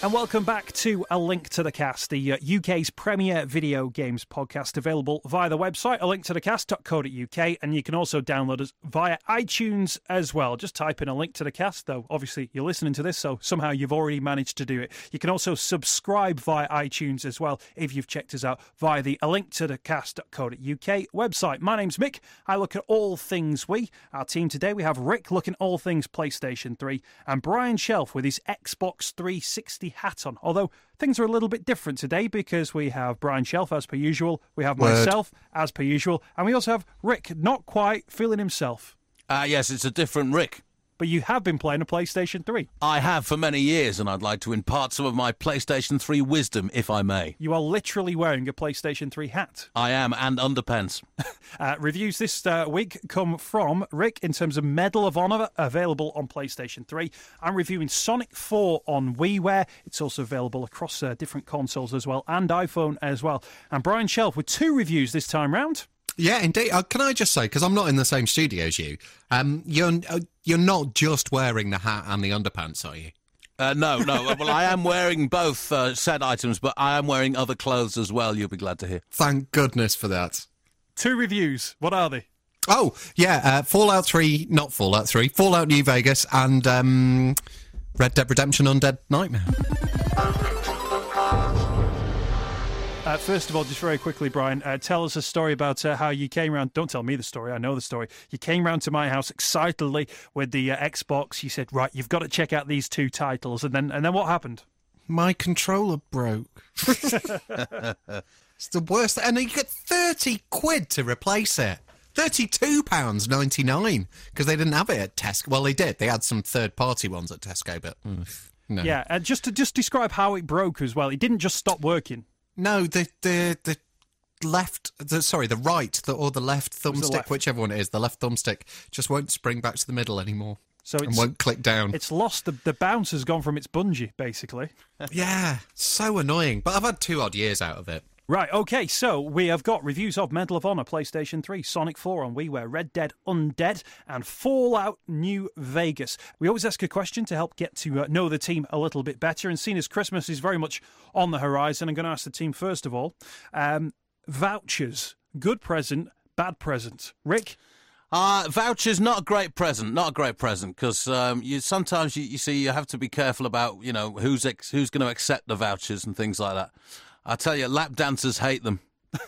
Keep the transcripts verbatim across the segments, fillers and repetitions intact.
And welcome back to A Link to the Cast, the uh, U K's premier video games podcast, available via the website, a link to the cast dot co dot U K, and you can also download us via iTunes as well. Just type in A Link to the Cast, though obviously you're listening to this, so somehow you've already managed to do it. You can also subscribe via iTunes as well if you've checked us out via the a link to the cast dot co dot U K website. My name's Mick. I look at all things Wii. Our team today, we have Rick looking at all things PlayStation three, and Brian Shelf with his Xbox three sixty hat on. Although things are a little bit different today because we have Brian Shelf as per usual, we have Word. myself as per usual, and we also have Rick not quite feeling himself. Ah, uh, yes, it's a different Rick. But you have been playing a PlayStation three. I have for many years, and I'd like to impart some of my PlayStation three wisdom, if I may. You are literally wearing a PlayStation three hat. I am, and underpants. uh, reviews this uh, week come from Rick in terms of Medal of Honor, available on PlayStation three. I'm reviewing Sonic four on WiiWare. It's also available across uh, different consoles as well, and iPhone as well. And Brian Shelf with two reviews this time round. Yeah, indeed. Uh, can I just say, because I'm not in the same studio as you, um, you're uh, you're not just wearing the hat and the underpants, are you? Uh, no, no. Well, I am wearing both uh, said items, but I am wearing other clothes as well, you'll be glad to hear. Thank goodness for that. Two reviews. What are they? Oh, yeah, uh, Fallout three, not Fallout three, Fallout New Vegas and um, Red Dead Redemption Undead Nightmare. Uh, first of all, just very quickly, Brian, uh, tell us a story about uh, how you came round. Don't tell me the story, I know the story. You came round to my house excitedly with the uh, Xbox. You said, right, you've got to check out these two titles. And then and then what happened? My controller broke. It's the worst. And you get thirty quid to replace it. thirty-two pounds ninety-nine because they didn't have it at Tesco. Well, they did. They had some third-party ones at Tesco, but mm, no. Yeah, and just to just describe how it broke as well. It didn't just stop working. No, the the the left, the, sorry, the right, the, or the left thumbstick, left. whichever one it is, the left thumbstick just won't spring back to the middle anymore. So it's, and won't click down. It's lost. The, the bounce has gone from its bungee, basically. Yeah, so annoying. But I've had two odd years out of it. Right, okay, so we have got reviews of Medal of Honor, PlayStation three, Sonic four on WiiWare, Red Dead Undead, and Fallout New Vegas. We always ask a question to help get to uh, know the team a little bit better, and seeing as Christmas is very much on the horizon, I'm going to ask the team first of all, um, vouchers, good present, bad present. Rick? Uh, vouchers, not a great present, not a great present, because um, you sometimes, you, you see, you have to be careful about, you know, who's ex- who's going to accept the vouchers and things like that. I tell you, lap dancers hate them,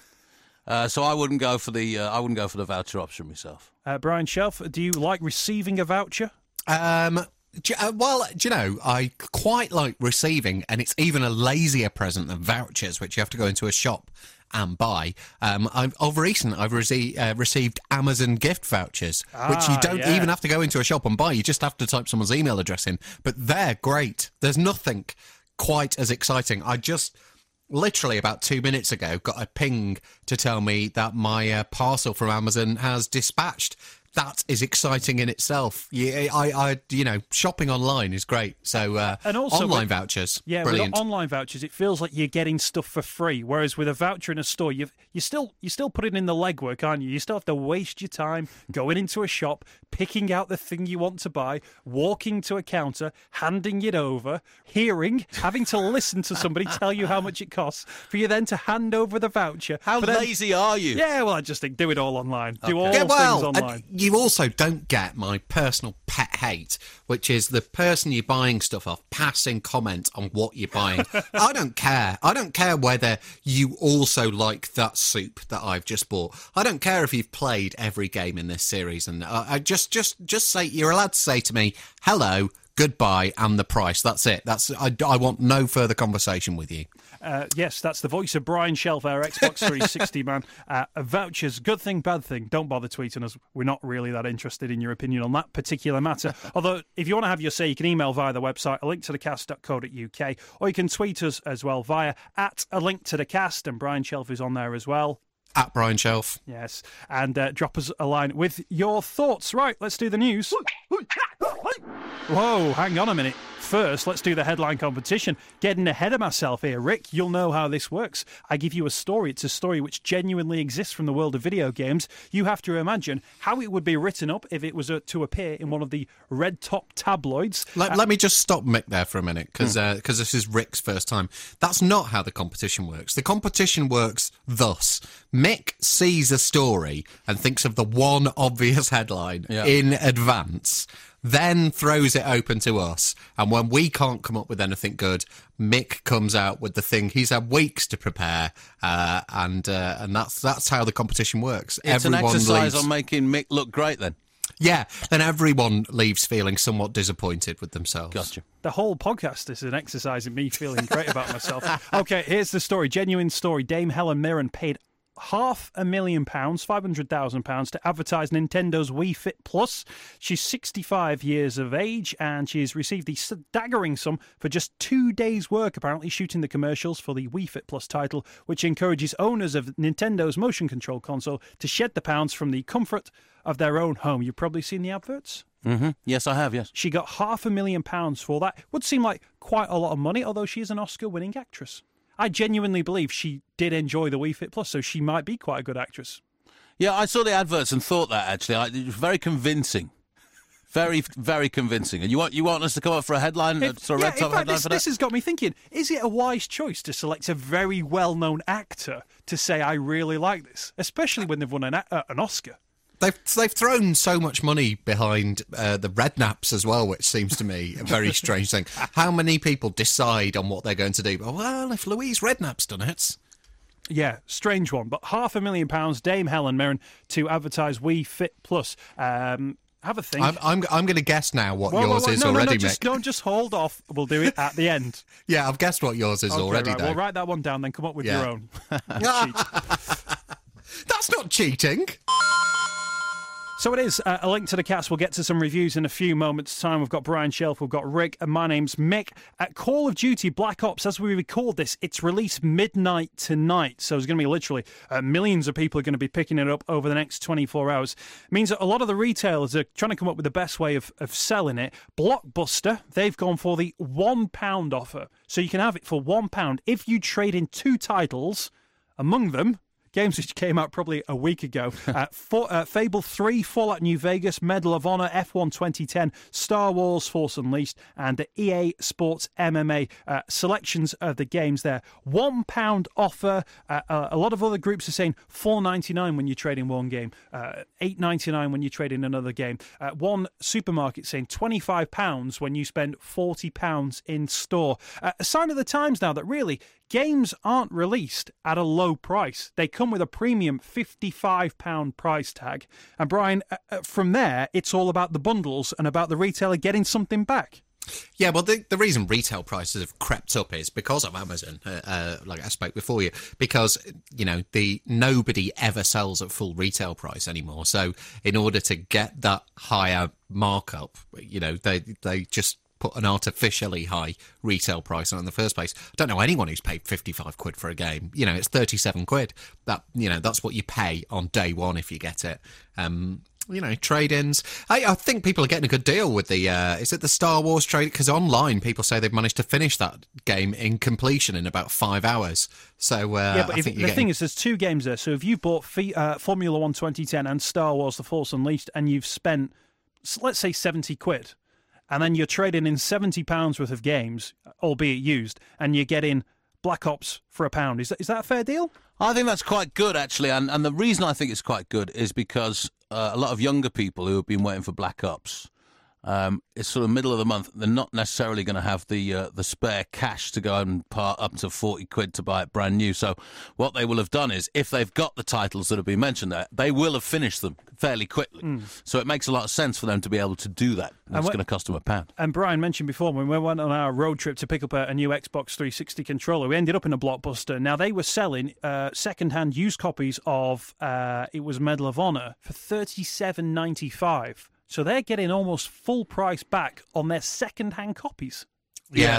uh, so I wouldn't go for the uh, I wouldn't go for the voucher option myself. Uh, Brian Shelf, do you like receiving a voucher? Um, do, uh, well, do you know, I quite like receiving, and it's even a lazier present than vouchers, which you have to go into a shop and buy. Um, I've, of recent, I've rece- uh, received Amazon gift vouchers, ah, which you don't yeah. even have to go into a shop and buy. You just have to type someone's email address in. But they're great. There's nothing quite as exciting. I just... Literally about two minutes ago, got a ping to tell me that my uh, parcel from Amazon has dispatched. That is exciting in itself. Yeah, I, I, you know, shopping online is great. So, uh, and also online with, vouchers, yeah, brilliant. with online vouchers, it feels like you're getting stuff for free. Whereas with a voucher in a store, you you still you still putting in the legwork, aren't you? You still have to waste your time going into a shop, picking out the thing you want to buy, walking to a counter, handing it over, hearing, having to listen to somebody tell you how much it costs, for you then to hand over the voucher. How then, lazy are you? Yeah, well, I just think do it all online. Okay. Do all Yeah, well, things online. and you also don't get my personal pet hate, which is the person you're buying stuff off passing comment on what you're buying. I don't care. I don't care whether you also like that soup that I've just bought. I don't care if you've played every game in this series. And uh, I just, just, just say you're allowed to say to me, hello, goodbye, and the price. That's it. That's I, I want no further conversation with you. Uh, yes, that's the voice of Brian Shelf, our Xbox three sixty man. Uh, vouchers, good thing, bad thing. Don't bother tweeting us. We're not really that interested in your opinion on that particular matter. Although, if you want to have your say, you can email via the website, a link to the cast dot co dot U K, or you can tweet us as well via at a link to the cast, and Brian Shelf is on there as well. At Brian Shelf. Yes, and uh, drop us a line with your thoughts. Right, let's do the news. Whoa, hang on a minute. First, let's do the headline competition. Getting ahead of myself here, Rick, you'll know how this works. I give you a story. It's a story which genuinely exists from the world of video games. You have to imagine how it would be written up if it was uh, to appear in one of the red-top tabloids. Let, uh, let me just stop Mick there for a minute, because hmm. uh, this is Rick's first time. That's not how the competition works. The competition works thus. Mick sees a story and thinks of the one obvious headline yeah. in advance, then throws it open to us. And when we can't come up with anything good, Mick comes out with the thing he's had weeks to prepare, uh, and uh, and that's that's how the competition works. It's Everyone an exercise leaves, on making Mick look great, then. Yeah, then everyone leaves feeling somewhat disappointed with themselves. Gotcha. The whole podcast is an exercise in me feeling great about myself. Okay, here's the story. Genuine story. Dame Helen Mirren paid half a million pounds, five hundred thousand pounds, to advertise Nintendo's Wii Fit Plus. She's sixty-five years of age, and she's received the staggering sum for just two days' work, apparently, shooting the commercials for the Wii Fit Plus title, which encourages owners of Nintendo's motion control console to shed the pounds from the comfort of their own home. You've probably seen the adverts. Mm-hmm. Yes, I have, yes. She got half a million pounds for that. Would seem like quite a lot of money, although she is an Oscar-winning actress. I genuinely believe she did enjoy the Wii Fit Plus, so she might be quite a good actress. Yeah, I saw the adverts and thought that, actually. I, it was very convincing. Very, very convincing. And you want you want us to come up for a headline, If, a sort of yeah, red top in fact, headline this, for that? this has got me thinking, is it a wise choice to select a very well-known actor to say, I really like this, especially when they've won an, uh, an Oscar? They've they've thrown so much money behind uh, the Redknaps as well, which seems to me a very strange thing. How many people decide on what they're going to do? Well, if Louise Redknapp's done it. Yeah, strange one. But half a million pounds, Dame Helen Mirren, to advertise Wii Fit Plus. Um, have a think. I'm I'm, I'm going to guess now what Whoa, whoa, yours whoa, is no, already, no, no, just, Mick. Don't just hold off. We'll do it at the end. Yeah, I've guessed what yours is Okay, already, right, though. Well, write that one down, then come up with Yeah. your own. That's not cheating. So it is uh, a link to the cast. We'll get to some reviews in a few moments' time. We've got Brian Shelf, we've got Rick, and my name's Mick. At Call of Duty Black Ops, as we record this, it's released midnight tonight. So there's going to be literally uh, millions of people are going to be picking it up over the next twenty-four hours. It means that a lot of the retailers are trying to come up with the best way of, of selling it. Blockbuster, they've gone for the one pound offer. So you can have it for one pound if you trade in two titles, among them games which came out probably a week ago. uh, for, uh, Fable three, Fallout New Vegas, Medal of Honor, F one twenty ten, Star Wars Force Unleashed, and the E A Sports M M A. Uh, selections of the games there. One pound offer. Uh, uh, a lot of other groups are saying four ninety-nine when you trade in one game, uh, eight ninety-nine when you trade in another game. Uh, one supermarket saying twenty-five pounds when you spend forty pounds in store. Uh, a sign of the times now that really games aren't released at a low price. They come with a premium fifty-five pounds price tag. And Brian, uh, from there, it's all about the bundles and about the retailer getting something back. Yeah, well, the, the reason retail prices have crept up is because of Amazon, uh, uh, like I spoke before you, because, you know, the nobody ever sells at full retail price anymore. So in order to get that higher markup, you know, they they just put an artificially high retail price on in the first place. I don't know anyone who's paid fifty-five quid for a game. You know, it's thirty-seven quid. That, you know, that's what you pay on day one if you get it. Um, you know, trade-ins. I, I think people are getting a good deal with the, uh, is it the Star Wars trade? Because online people say they've managed to finish that game in completion in about five hours. So, uh, yeah, but I if, think the you're thing getting... is, there's two games there. So if you bought F- uh, Formula One twenty ten and Star Wars The Force Unleashed and you've spent, let's say, seventy quid, and then you're trading in seventy pounds worth of games, albeit used, and you're getting Black Ops for a pound. Is that, is that a fair deal? I think that's quite good, actually. And, and the reason I think it's quite good is because uh, a lot of younger people who have been waiting for Black Ops, um, it's sort of middle of the month, they're not necessarily going to have the uh, the spare cash to go and part up to forty quid to buy it brand new. So what they will have done is, if they've got the titles that have been mentioned there, they will have finished them fairly quickly. Mm. So it makes a lot of sense for them to be able to do that. And it's going to cost them a pound. And Brian mentioned before, when we went on our road trip to pick up a, a new Xbox three sixty controller, we ended up in a Blockbuster. Now, they were selling uh, second-hand used copies of, uh, it was Medal of Honor, for thirty-seven ninety-five. So they're getting almost full price back on their second-hand copies. Yeah, that's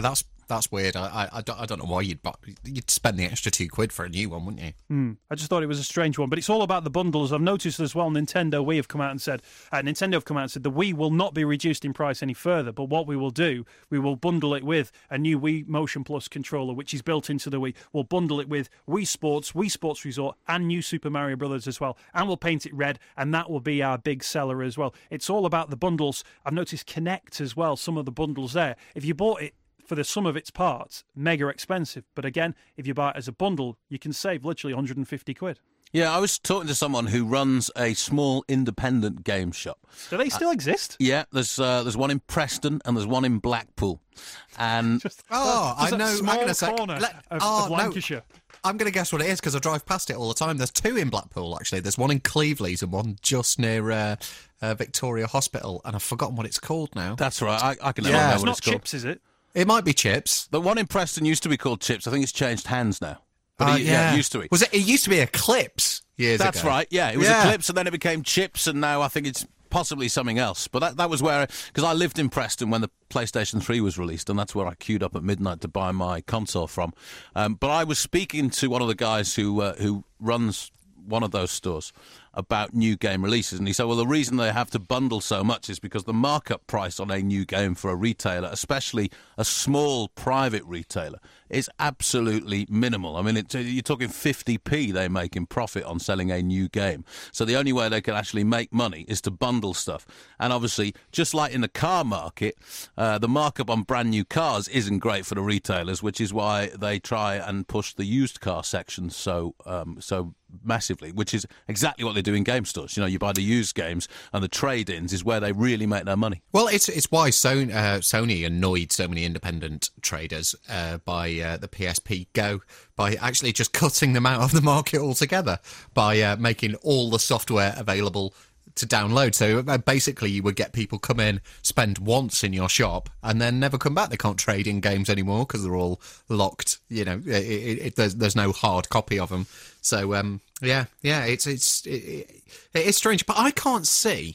that's weird. I, I, I, don't, I don't know why you'd buy, you'd spend the extra two quid for a new one, wouldn't you? Mm, I just thought it was a strange one, but it's all about the bundles. I've noticed as well, Nintendo Wii have come out and said, uh, Nintendo have come out and said the Wii will not be reduced in price any further, but what we will do, we will bundle it with a new Wii Motion Plus controller, which is built into the Wii. We'll bundle it with Wii Sports, Wii Sports Resort, and new Super Mario Brothers as well, and we'll paint it red, and that will be our big seller as well. It's all about the bundles. I've noticed Kinect as well, some of the bundles there. If you bought it for the sum of its parts, mega expensive. But again, if you buy it as a bundle, you can save literally one hundred fifty quid. Yeah, I was talking to someone who runs a small independent game shop. Do they still uh, exist? Yeah, there's uh, there's one in Preston and there's one in Blackpool. And just, oh, just I know. Small I'm gonna say, corner let, of, oh, of Lancashire. No. I'm going to guess what it is because I drive past it all the time. There's two in Blackpool, actually. There's one in Cleveland and one just near uh, uh, Victoria Hospital, and I've forgotten what it's called now. That's right. I, I can never Yeah. know It's what not it's called. Chips, is it? It might be Chips. The one in Preston used to be called Chips. I think it's changed hands now. But Uh, it, yeah, it used to be. Was it? It used to be Eclipse years That's ago. right, yeah. It was Yeah. Eclipse and then it became Chips and now I think it's possibly something else. But that, that was where, because I lived in Preston when the PlayStation three was released and that's where I queued up at midnight to buy my console from. Um, but I was speaking to one of the guys who uh, who runs one of those stores about new game releases, and he said, well, the reason they have to bundle so much is because the markup price on a new game for a retailer, especially a small private retailer, is absolutely minimal. I mean, it's, you're talking fifty p they make in profit on selling a new game. So the only way they can actually make money is to bundle stuff. And obviously, just like in the car market, uh, the markup on brand new cars isn't great for the retailers, which is why they try and push the used car section so um, so massively, which is exactly what they do in game stores. You know, you buy the used games and the trade-ins is where they really make their money. Well, it's it's why Sony, uh, Sony annoyed so many independent traders uh, by uh, the P S P Go, by actually just cutting them out of the market altogether, by uh, making all the software available to download. So uh, basically you would get people come in, spend once in your shop and then never come back. They can't trade in games anymore because they're all locked. You know, it, it, it, there's, there's no hard copy of them. So um, yeah, yeah, it's it's it, it, it's strange, but I can't see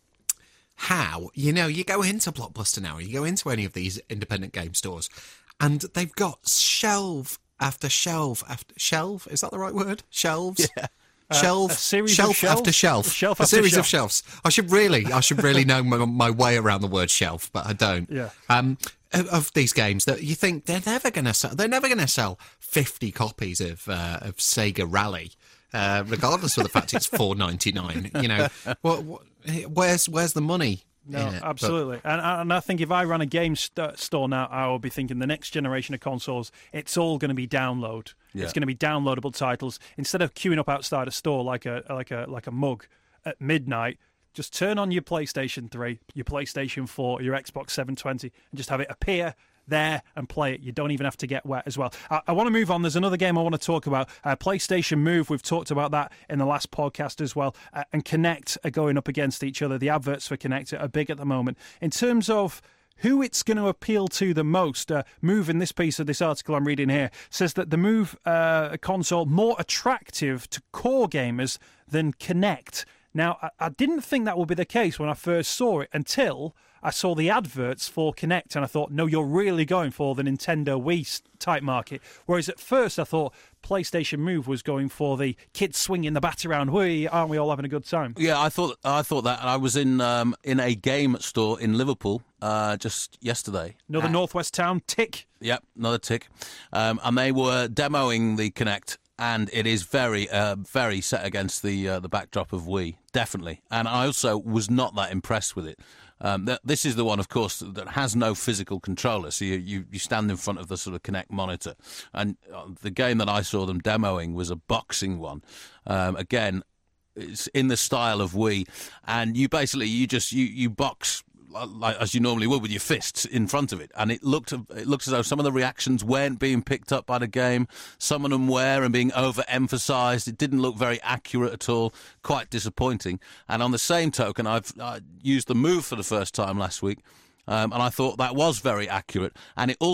how, you know, you go into Blockbuster now, you go into any of these independent game stores, and they've got shelf after shelf after shelf. Is that the right word? Shelves. Yeah. Shelf, Uh, a series shelf of shelves? after shelf, Shelf a after series shelf. of shelves. I should really, I should really know my, my way around the word shelf, but I don't. Yeah. Um, of, of these games that you think they're never going to sell, they're never going to sell fifty copies of uh, of Sega Rally, uh, regardless of the fact it's four ninety-nine. You know, what, what, where's where's the money? No, in it? absolutely. And, and I think if I ran a game st- store now, I would be thinking the next generation of consoles, it's all going to be download. Yeah. It's going to be downloadable titles. Instead of queuing up outside a store like a like a like a mug at midnight, just turn on your PlayStation three, your PlayStation four, your Xbox seven twenty, and just have it appear there and play it. You don't even have to get wet as well. I, I want to move on. There's another game I want to talk about. Uh, PlayStation Move. We've talked about that in the last podcast as well. Uh, and Kinect are going up against each other. The adverts for Kinect are big at the moment. In terms of who it's going to appeal to the most, uh, Move, in this piece of this article I'm reading here, says that the Move uh, console more attractive to core gamers than Kinect. Now, I, I didn't think that would be the case when I first saw it until I saw the adverts for Kinect and I thought, no, you're really going for the Nintendo Wii type market. Whereas at first I thought PlayStation Move was going for the kids swinging the bat around. Whee, aren't we all having a good time? Yeah, I thought I thought that, and I was in um, in a game store in Liverpool uh, just yesterday. Another Uh, northwest town, tick. Yep, another tick, um, and they were demoing the Kinect, and it is very, uh, very set against the uh, the backdrop of Wii, definitely. And I also was not that impressed with it. Um, th- this is the one, of course, that has no physical controller. So you, you, you stand in front of the sort of Kinect monitor. And uh, the game that I saw them demoing was a boxing one. Um, again, it's in the style of Wii. And you basically, you just, you, you box like as you normally would with your fists in front of it, and it looked it looks as though some of the reactions weren't being picked up by the game. Some of them were and being overemphasised. It didn't look very accurate at all. Quite disappointing. And on the same token, I've I used the Move for the first time last week. Um, and I thought that was very accurate. And it also,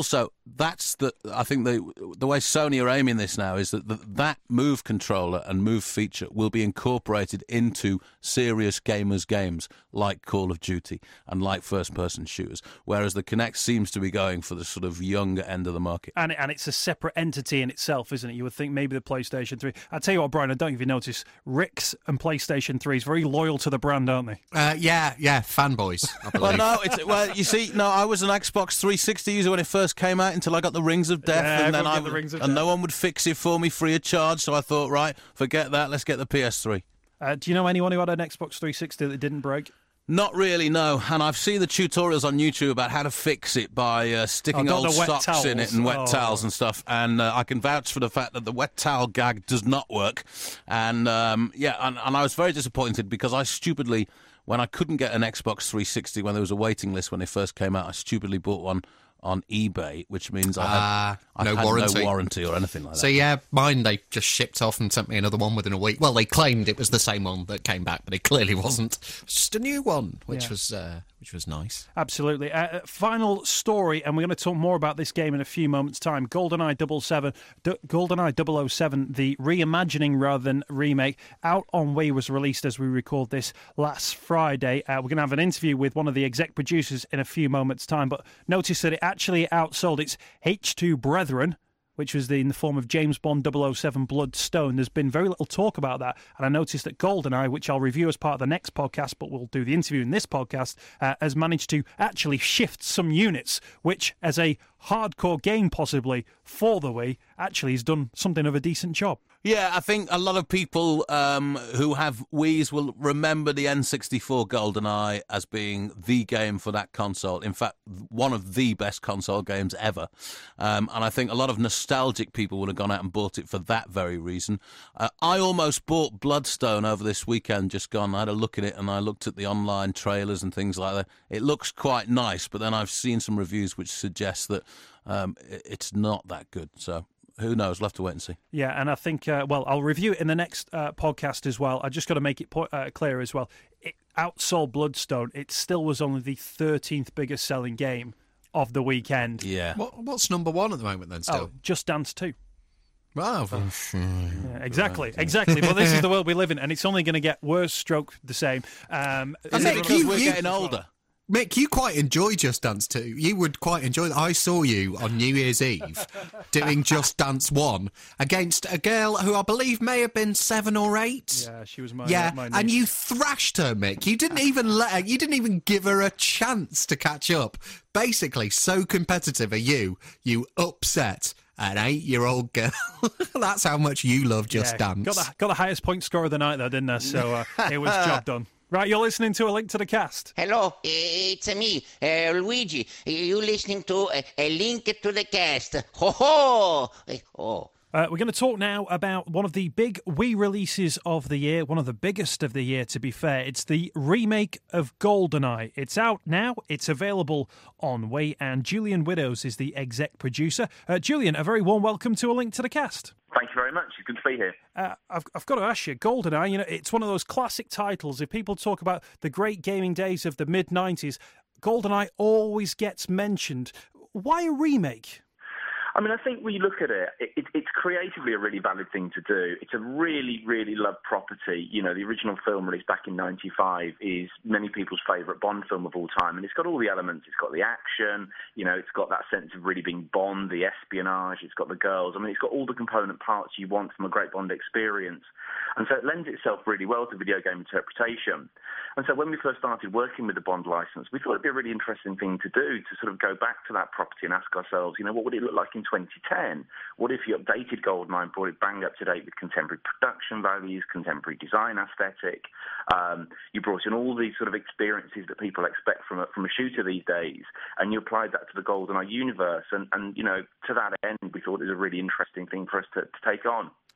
that's the. I think the the way Sony are aiming this now is that the, that Move controller and Move feature will be incorporated into serious gamers' games like Call of Duty and like first-person shooters, whereas the Kinect seems to be going for the sort of younger end of the market. And and it's a separate entity in itself, isn't it? You would think maybe the PlayStation three. I tell you what, Brian, I don't know if you notice, Rick's and PlayStation three is very loyal to the brand, aren't they? Uh, yeah, yeah, fanboys, I believe. Well, no, it's, well, you see, no, I was an Xbox three sixty user when it first came out until I got the Rings of Death, Yeah, and then I the Rings of and Death. no one would fix it for me free of charge. So I thought, right, forget that. Let's get the P S three. Uh, do you know anyone who had an Xbox three sixty that didn't break? Not really, no. And I've seen the tutorials on YouTube about how to fix it by uh, sticking Oh, old the wet socks towels. in it and wet Oh. towels and stuff. And uh, I can vouch for the fact that the wet towel gag does not work. And um, yeah, and, and I was very disappointed because I stupidly, when I couldn't get an Xbox three sixty when there was a waiting list when it first came out, I stupidly bought one on eBay, which means I had, Ah, I no had warranty. no warranty or anything like that. So yeah, mine they just shipped off and sent me another one within a week. Well, they claimed it was the same one that came back, but it clearly wasn't. It's just a new one, which Yeah. was uh, which was nice. Absolutely. Uh, final story, and we're going to talk more about this game in a few moments' time. GoldenEye double seven, D- GoldenEye double oh seven, the reimagining rather than remake, out on Wii, was released as we record this last Friday. Uh, we're going to have an interview with one of the exec producers in a few moments' time, but notice that it actually outsold its H two brethren, which was the, in the form of James Bond double oh seven Bloodstone. There's been very little talk about that. And I noticed that GoldenEye, which I'll review as part of the next podcast, but we'll do the interview in this podcast, uh, has managed to actually shift some units, which, as a hardcore game possibly for the Wii, actually has done something of a decent job. Yeah, I think a lot of people um, who have Wiis will remember the N sixty-four GoldenEye as being the game for that console. In fact, one of the best console games ever. Um, and I think a lot of nostalgic people would have gone out and bought it for that very reason. Uh, I almost bought Bloodstone over this weekend, just gone. I had a look at it and I looked at the online trailers and things like that. It looks quite nice, but then I've seen some reviews which suggest that um, it's not that good. So who knows? We'll have to wait and see. Yeah, and I think, uh, well, I'll review it in the next uh, podcast as well. I just got to make it po- uh, clear as well. It outsold Bloodstone. It still was only the thirteenth biggest selling game of the weekend. Yeah. What, what's number one at the moment then? Still, Oh, Just Dance two. wow. Yeah, exactly, exactly. But this is the world we live in, and it's only going to get worse, stroke the same. Um, Is Mick, it because you- we're you- getting older? Mick, you quite enjoy Just Dance two. You would quite enjoy that. I saw you on New Year's Eve doing Just Dance one against a girl who I believe may have been seven or eight. yeah, she was my Yeah, my and niece. you thrashed her, Mick. You didn't even let her, you didn't even give her a chance to catch up. Basically, so competitive are you, you upset an eight-year-old girl. That's how much you love Just Yeah, Dance. Got the, got the highest point score of the night, though, didn't I? So uh, it was job done. Right, you're listening to A Link to the Cast. Hello, it's me, uh, Luigi. You listening to uh, A Link to the Cast? Ho ho! Oh. Uh, we're going to talk now about one of the big Wii releases of the year, one of the biggest of the year, to be fair. It's the remake of GoldenEye. It's out now. It's available on Wii, and Julian Widows is the exec producer. Uh, Julian, a very warm welcome to A Link to the Cast. Thank you very much. It's good to be here. Uh, I've, I've got to ask you, GoldenEye, you know, it's one of those classic titles. If people talk about the great gaming days of the mid nineties, GoldenEye always gets mentioned. Why a remake? I mean, I think when you look at it, it, it, it's creatively a really valid thing to do. It's a really, really loved property. You know, the original film released back in ninety-five is many people's favourite Bond film of all time. And it's got all the elements. It's got the action. You know, it's got that sense of really being Bond, the espionage. It's got the girls. I mean, it's got all the component parts you want from a great Bond experience. And so it lends itself really well to video game interpretation. And so when we first started working with the Bond license, we thought it'd be a really interesting thing to do, to sort of go back to that property and ask ourselves, you know, what would it look like in twenty ten? What if you updated GoldenEye and brought it bang up to date with contemporary production values, contemporary design aesthetic? Um, you brought in all these sort of experiences that people expect from a, from a shooter these days, and you applied that to the GoldenEye universe. And, and, you know, to that end, we thought it was a really interesting thing for us to, to take on.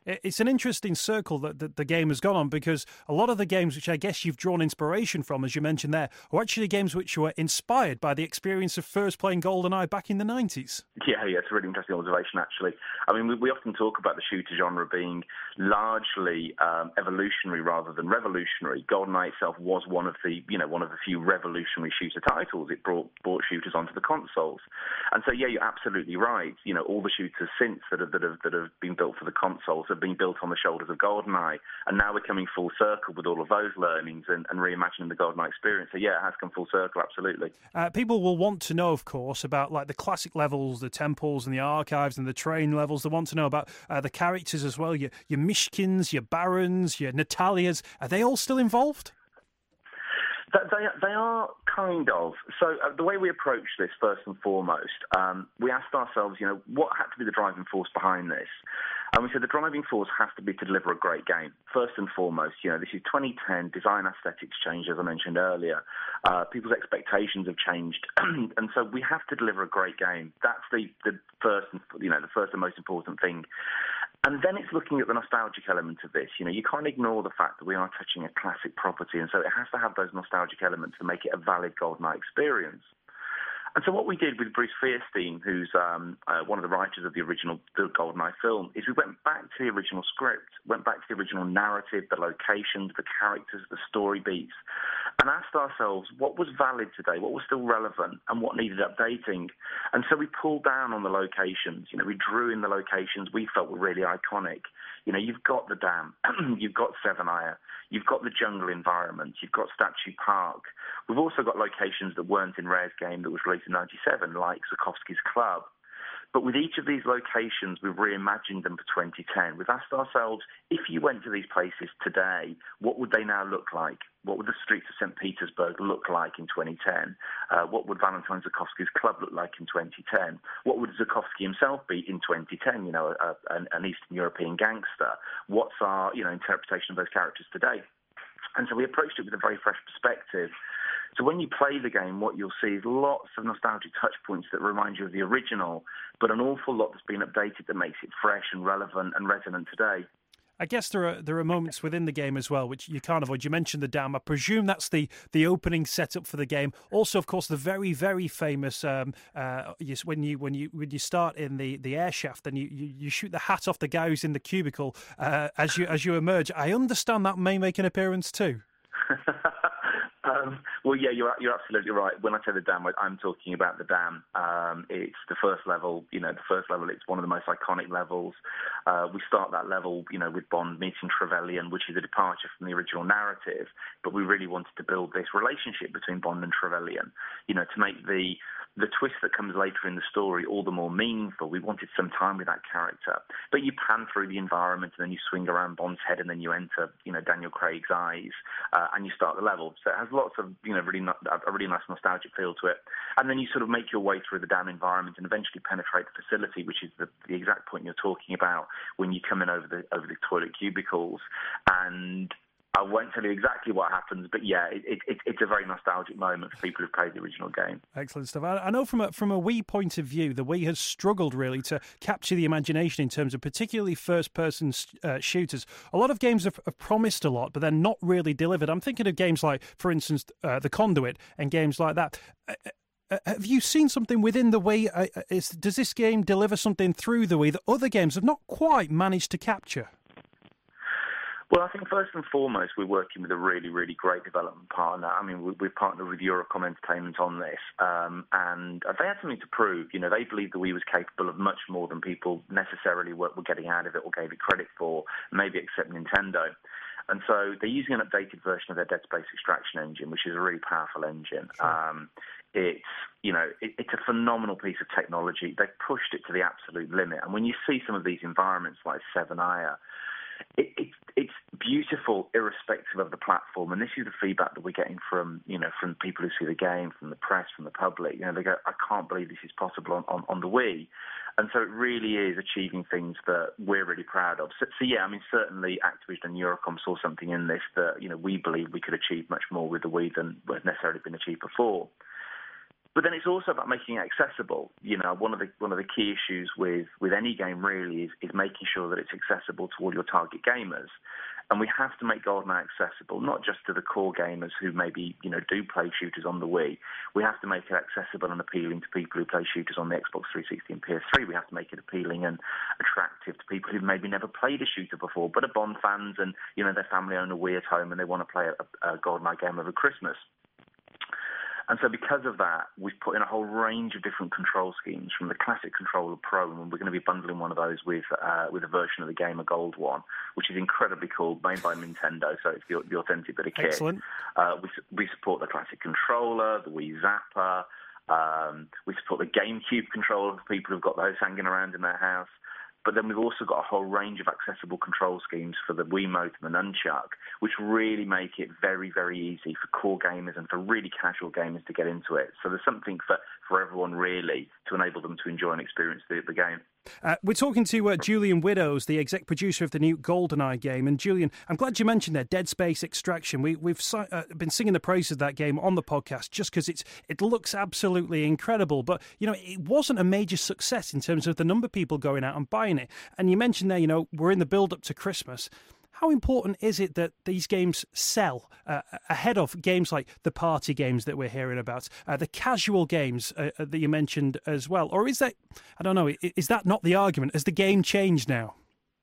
It's an interesting circle that, that the game has gone on, because a lot of the games which I guess you've drawn inspiration from, as you mentioned there, are actually games which were inspired by the experience of first playing GoldenEye back in the nineties. Yeah, yeah, it's a really interesting observation, actually. I mean, we, we often talk about the shooter genre being largely um, evolutionary rather than revolutionary. GoldenEye itself was one of the, you know, one of the few revolutionary shooter titles. It brought brought shooters onto the consoles, and so yeah, you're absolutely right. You know, all the shooters since that have that have that have been built for the consoles have been built on the shoulders of GoldenEye, and now we're coming full circle with all of those learnings and, and reimagining the GoldenEye experience. So yeah, it has come full circle, absolutely. Uh, people will want to know, of course, about like the classic levels, the temples and the archives and the train levels. They want to know about uh, the characters as well, your, your Mishkins, your Barons, your Natalias. Are they all still involved? They, they are kind of. So uh, the way we approach this, first and foremost, um, we asked ourselves, you know, what had to be the driving force behind this? And we said the driving force has to be to deliver a great game. First and foremost, you know, this is twenty ten, design aesthetics change, as I mentioned earlier. Uh, people's expectations have changed. And so we have to deliver a great game. That's the, the first, and, you know, the first and most important thing. And then it's looking at the nostalgic element of this. You know, you can't ignore the fact that we are touching a classic property, and so it has to have those nostalgic elements to make it a valid GoldenEye experience. And so what we did with Bruce Fierstein, who's um, uh, one of the writers of the original the GoldenEye film, is we went back to the original script, went back to the original narrative, the locations, the characters, the story beats, and asked ourselves what was valid today, what was still relevant, and what needed updating. And so we pulled down on the locations. You know, we drew in the locations we felt were really iconic. You know, you've got the dam, you've got Seven Isle, you've got the jungle environment, you've got Statue Park. We've also got locations that weren't in Rare's game that was released in ninety-seven, like Zukovsky's Club. But with each of these locations, we've reimagined them for twenty ten. We've asked ourselves, if you went to these places today, what would they now look like? What would the streets of Saint Petersburg look like in twenty ten? Uh, what would Valentin Zukovsky's Club look like in twenty ten? What would Zukovsky himself be in twenty ten, you know, a, an, an Eastern European gangster? What's our, you know, interpretation of those characters today? And so we approached it with a very fresh perspective. So when you play the game, what you'll see is lots of nostalgic touch points that remind you of the original, but an awful lot that's been updated that makes it fresh and relevant and resonant today. I guess there are there are moments within the game as well which you can't avoid. You mentioned the dam. I presume that's the, the opening setup for the game. Also, of course, the very very famous um, uh, when you when you when you start in the, the air shaft and you, you, you shoot the hat off the guy who's in the cubicle uh, as you as you emerge. I understand that may make an appearance too. Um, well, yeah, you're you're absolutely right. When I say the dam, I'm talking about the dam. Um, it's the first level. You know, the first level. It's one of the most iconic levels. Uh, we start that level, you know, with Bond meeting Trevelyan, which is a departure from the original narrative. But we really wanted to build this relationship between Bond and Trevelyan. You know, to make the the twist that comes later in the story all the more meaningful. We wanted some time with that character. But you pan through the environment and then you swing around Bond's head and then you enter, you know, Daniel Craig's eyes uh, and you start the level. So it has lots of, you know, really no- a really nice nostalgic feel to it. And then you sort of make your way through the dam environment and eventually penetrate the facility, which is the, the exact point you're talking about when you come in over the over the toilet cubicles. And I won't tell you exactly what happens, but yeah, it, it, it's a very nostalgic moment for people who've played the original game. Excellent stuff. I, I know from a, from a Wii point of view, the Wii has struggled really to capture the imagination in terms of particularly first-person uh, shooters. A lot of games have, have promised a lot, but they're not really delivered. I'm thinking of games like, for instance, uh, The Conduit and games like that. Uh, uh, have you seen something within the Wii? Uh, is, does this game deliver something through the Wii that other games have not quite managed to capture? Well, I think first and foremost, we're working with a really, really great development partner. I mean, we, we've partnered with Eurocom Entertainment on this, um, and they had something to prove. You know, they believed that we was capable of much more than people necessarily were, were getting out of it or gave it credit for, maybe except Nintendo. And so they're using an updated version of their Dead Space extraction engine, which is a really powerful engine. Sure. Um, it's, you know, it, it's a phenomenal piece of technology. They've pushed it to the absolute limit. And when you see some of these environments like Seven Isle, It, it, it's beautiful, irrespective of the platform, and this is the feedback that we're getting from, you know, from people who see the game, from the press, from the public. You know, they go, "I can't believe this is possible on, on, on the Wii," and so it really is achieving things that we're really proud of. So, so yeah, I mean, certainly Activision and Eurocom saw something in this that, you know, we believe we could achieve much more with the Wii than has necessarily been achieved before. But then it's also about making it accessible. You know, one of the one of the key issues with, with any game really is, is making sure that it's accessible to all your target gamers. And we have to make GoldenEye accessible, not just to the core gamers who maybe, you know, do play shooters on the Wii. We have to make it accessible and appealing to people who play shooters on the Xbox three sixty and P S three. We have to make it appealing and attractive to people who've maybe never played a shooter before, but are Bond fans and, you know, their family own a Wii at home and they want to play a, a GoldenEye game over Christmas. And so because of that, we've put in a whole range of different control schemes, from the classic controller Pro, and we're going to be bundling one of those with uh, with a version of the Game of Gold one, which is incredibly cool, made by Nintendo, so it's the, the authentic bit of kit. Excellent. Uh, we, we support the classic controller, the Wii Zapper. Um, we support the GameCube controller for people who've got those hanging around in their house. But then we've also got a whole range of accessible control schemes for the Wiimote and the Nunchuck, which really make it very, very easy for core gamers and for really casual gamers to get into it. So there's something for, for everyone, really, to enable them to enjoy and experience the, the game. Uh, we're talking to uh, Julian Widows, the exec producer of the new GoldenEye game. And Julian, I'm glad you mentioned there, Dead Space Extraction. We, we've uh, been singing the praises of that game on the podcast just because it's it looks absolutely incredible. But, you know, it wasn't a major success in terms of the number of people going out and buying it. And you mentioned there, you know, we're in the build-up to Christmas. How important is it that these games sell uh, ahead of games like the party games that we're hearing about, uh, the casual games uh, that you mentioned as well? Or is that, I don't know, is that not the argument? Has the game changed now?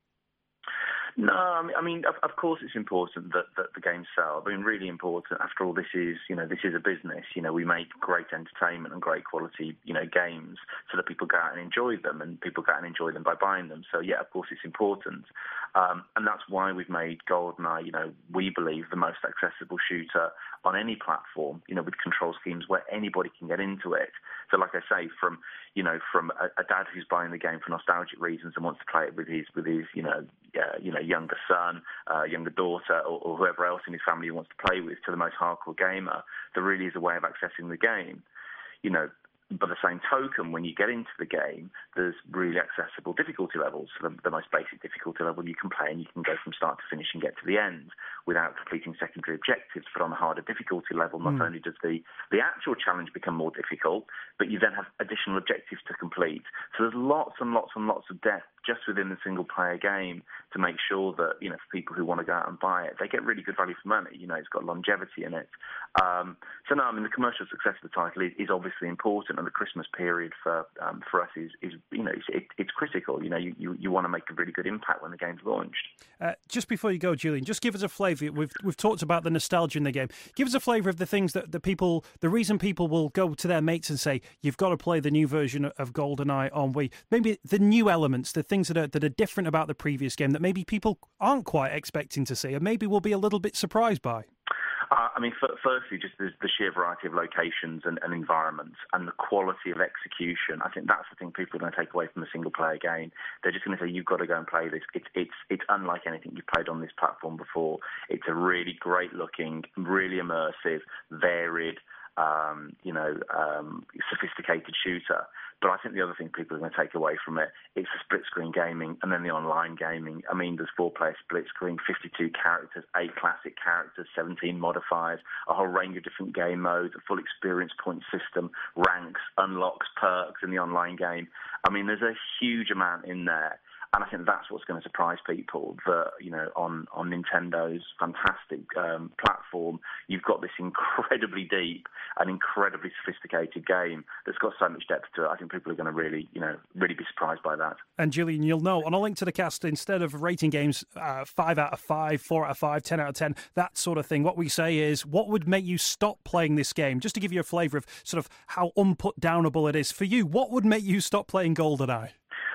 No, I mean, I mean of, of course it's important that, that the games sell. I mean, really important. After all, this is, you know, this is a business. You know, we make great entertainment and great quality, you know, games so that people go out and enjoy them, and people go out and enjoy them by buying them. So, yeah, of course it's important. Um, and that's why we've made GoldenEye, you know, we believe the most accessible shooter on any platform, you know, with control schemes where anybody can get into it. So, like I say, from, you know, from a, a dad who's buying the game for nostalgic reasons and wants to play it with his, with his, you know, uh, you know, younger son, uh, younger daughter, or, or whoever else in his family he wants to play with, to the most hardcore gamer, there really is a way of accessing the game. You know, by the same token, when you get into the game, there's really accessible difficulty levels. So the, the most basic difficulty level you can play, and you can go from start to finish and get to the end without completing secondary objectives. But on a harder difficulty level, not mm. only does the, the actual challenge become more difficult, but you then have additional objectives to complete. So there's lots and lots and lots of depth just within the single-player game to make sure that, you know, for people who want to go out and buy it, they get really good value for money. You know, it's got longevity in it. Um, so, no, I mean, the commercial success of the title is, is obviously important, and the Christmas period for um, for us is, is you know, it's, it, it's critical. You know, you, you, you want to make a really good impact when the game's launched. Uh, just before you go, Julian, just give us a flavour. We've we've talked about the nostalgia in the game. Give us a flavour of the things that the people, the reason people will go to their mates and say, you've got to play the new version of GoldenEye on Wii. Maybe the new elements, the things that are that are different about the previous game that maybe people aren't quite expecting to see, and maybe will be a little bit surprised by. Uh, I mean, f- firstly, just the, the sheer variety of locations and, and environments and the quality of execution. I think that's the thing people are going to take away from the single-player game. They're just going to say, you've got to go and play this. It's it's it's unlike anything you've played on this platform before. It's a really great-looking, really immersive, varied, um, you know, um, sophisticated shooter. But I think the other thing people are going to take away from it, it's the split-screen gaming and then the online gaming. I mean, there's four-player split-screen, fifty-two characters, eight classic characters, seventeen modifiers, a whole range of different game modes, a full experience point system, ranks, unlocks, perks in the online game. I mean, there's a huge amount in there. And I think that's what's going to surprise people, that, you know, on, on Nintendo's fantastic um, platform, you've got this incredibly deep and incredibly sophisticated game that's got so much depth to it. I think people are going to really, you know, really be surprised by that. And Julian, you'll know, on A Link to the Cast, instead of rating games uh, five out of five, four out of five, ten out of ten, that sort of thing, what we say is, what would make you stop playing this game? Just to give you a flavour of sort of how unput-downable it is. For you, what would make you stop playing GoldenEye?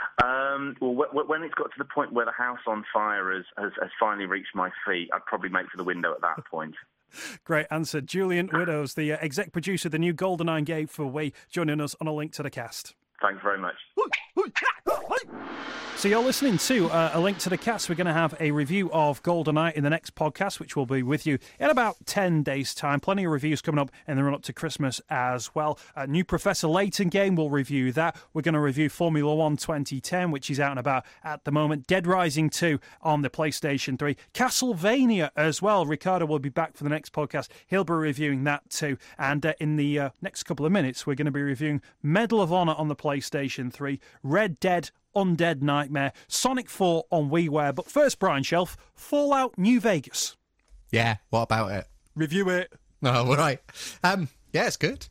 Um, well, w- when it's got to the point where the house on fire has, has, has finally reached my feet, I'd probably make for the window at that point. Great answer. Julian Widows, the uh, exec producer of the new GoldenEye game for Wii, joining us on A Link to the Cast. Thanks very much. So you're listening to uh, A Link to the Cast. We're going to have a review of GoldenEye in the next podcast, which will be with you in about ten days' time. Plenty of reviews coming up in the run-up to Christmas as well. A new Professor Layton game, we'll review that. We're going to review Formula One twenty ten, which is out and about at the moment. Dead Rising two on the PlayStation three. Castlevania as well. Ricardo will be back for the next podcast. He'll be reviewing that too. And uh, in the uh, next couple of minutes, we're going to be reviewing Medal of Honor on the PlayStation three, Red Dead Undead Nightmare, Sonic four on WiiWare. But first, Brian Shelf, Fallout New Vegas. Yeah, what about it? Review it. Oh, right. Um, yeah, it's good.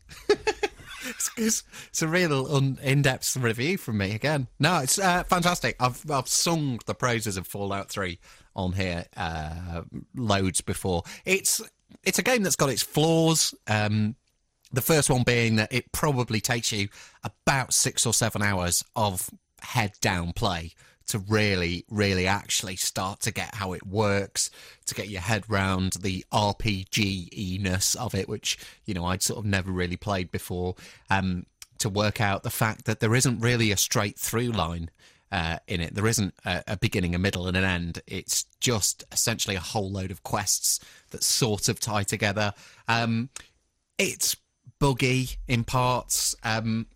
it's, it's, it's a real un, in-depth review from me again. No, it's uh, fantastic. I've I've sung the praises of Fallout three on here uh, loads before. It's it's a game that's got its flaws. Um, the first one being that it probably takes you about six or seven hours of head down play to really, really actually start to get how it works, to get your head round the R P G-iness of it, which, you know, I'd sort of never really played before, um, to work out the fact that there isn't really a straight through line uh, in it. There isn't a, a beginning, a middle and an end. It's just essentially a whole load of quests that sort of tie together. Um, it's buggy in parts, um,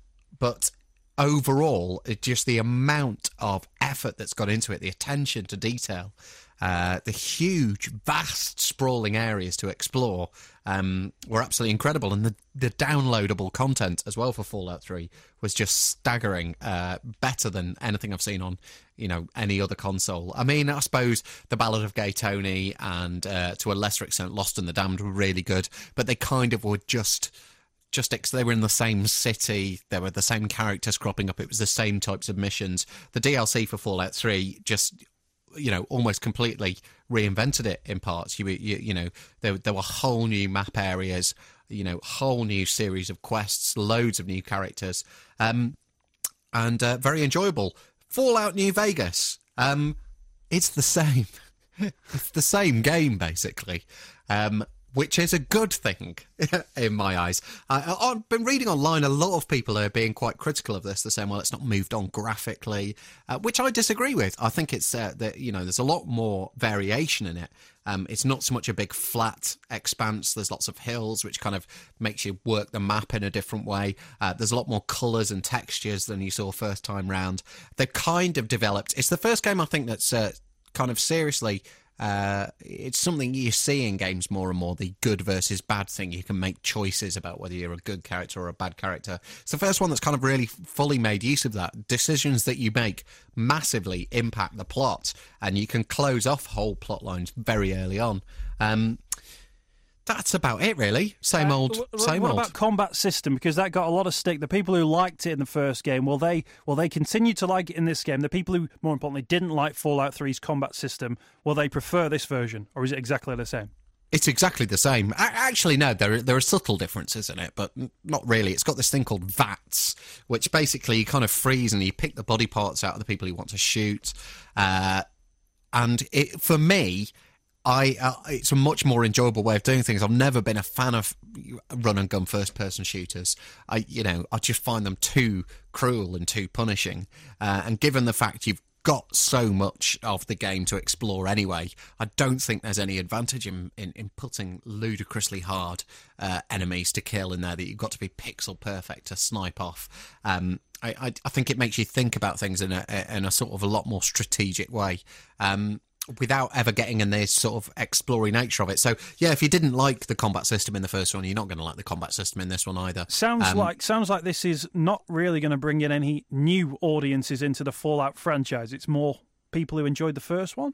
but overall, it just the amount of effort that's gone into it, the attention to detail, uh, the huge, vast, sprawling areas to explore um, were absolutely incredible. And the, the downloadable content as well for Fallout three was just staggering, uh, better than anything I've seen on, you know, any other console. I mean, I suppose The Ballad of Gay Tony and, uh, to a lesser extent, Lost and the Damned were really good, but they kind of were just... Just ex- they were in the same city, there were the same characters cropping up, it was the same types of missions. The D L C for Fallout three just, you know, almost completely reinvented it in parts. You you, you know, there, there were whole new map areas, you know, whole new series of quests, loads of new characters, um, and uh, very enjoyable. Fallout New Vegas, um, it's the same. It's the same game, basically. Um Which is a good thing in my eyes. I, I've been reading online, a lot of people are being quite critical of this. They're saying, well, it's not moved on graphically, uh, which I disagree with. I think it's uh, that, you know, there's a lot more variation in it. Um, it's not so much a big flat expanse. There's lots of hills, which kind of makes you work the map in a different way. Uh, there's a lot more colours and textures than you saw first time round. They've kind of developed. It's the first game I think that's uh, kind of seriously... Uh, it's something you see in games more and more, the good versus bad thing. You can make choices about whether you're a good character or a bad character. It's the first one that's kind of really fully made use of that. Decisions that you make massively impact the plot, and you can close off whole plot lines very early on. Um, that's about it, really. Same old, uh, same what old. What about combat system? Because that got a lot of stick. The people who liked it in the first game, will they will they continue to like it in this game? The people who, more importantly, didn't like Fallout three's combat system, will they prefer this version? Or is it exactly the same? It's exactly the same. Actually, no, there are, there are subtle differences in it, but not really. It's got this thing called V A Ts, which basically you kind of freeze and you pick the body parts out of the people you want to shoot. Uh, and it, for me... I uh, it's a much more enjoyable way of doing things. I've never been a fan of run and gun first person shooters. I you know I just find them too cruel and too punishing. Uh, and given the fact you've got so much of the game to explore anyway, I don't think there's any advantage in in, in putting ludicrously hard uh, enemies to kill in there that you've got to be pixel perfect to snipe off. Um, I, I I think it makes you think about things in a in a sort of a lot more strategic way. Um, without ever getting in this sort of exploring nature of it. So, yeah, if you didn't like the combat system in the first one, you're not going to like the combat system in this one either. Sounds um, like sounds like this is not really going to bring in any new audiences into the Fallout franchise. It's more people who enjoyed the first one?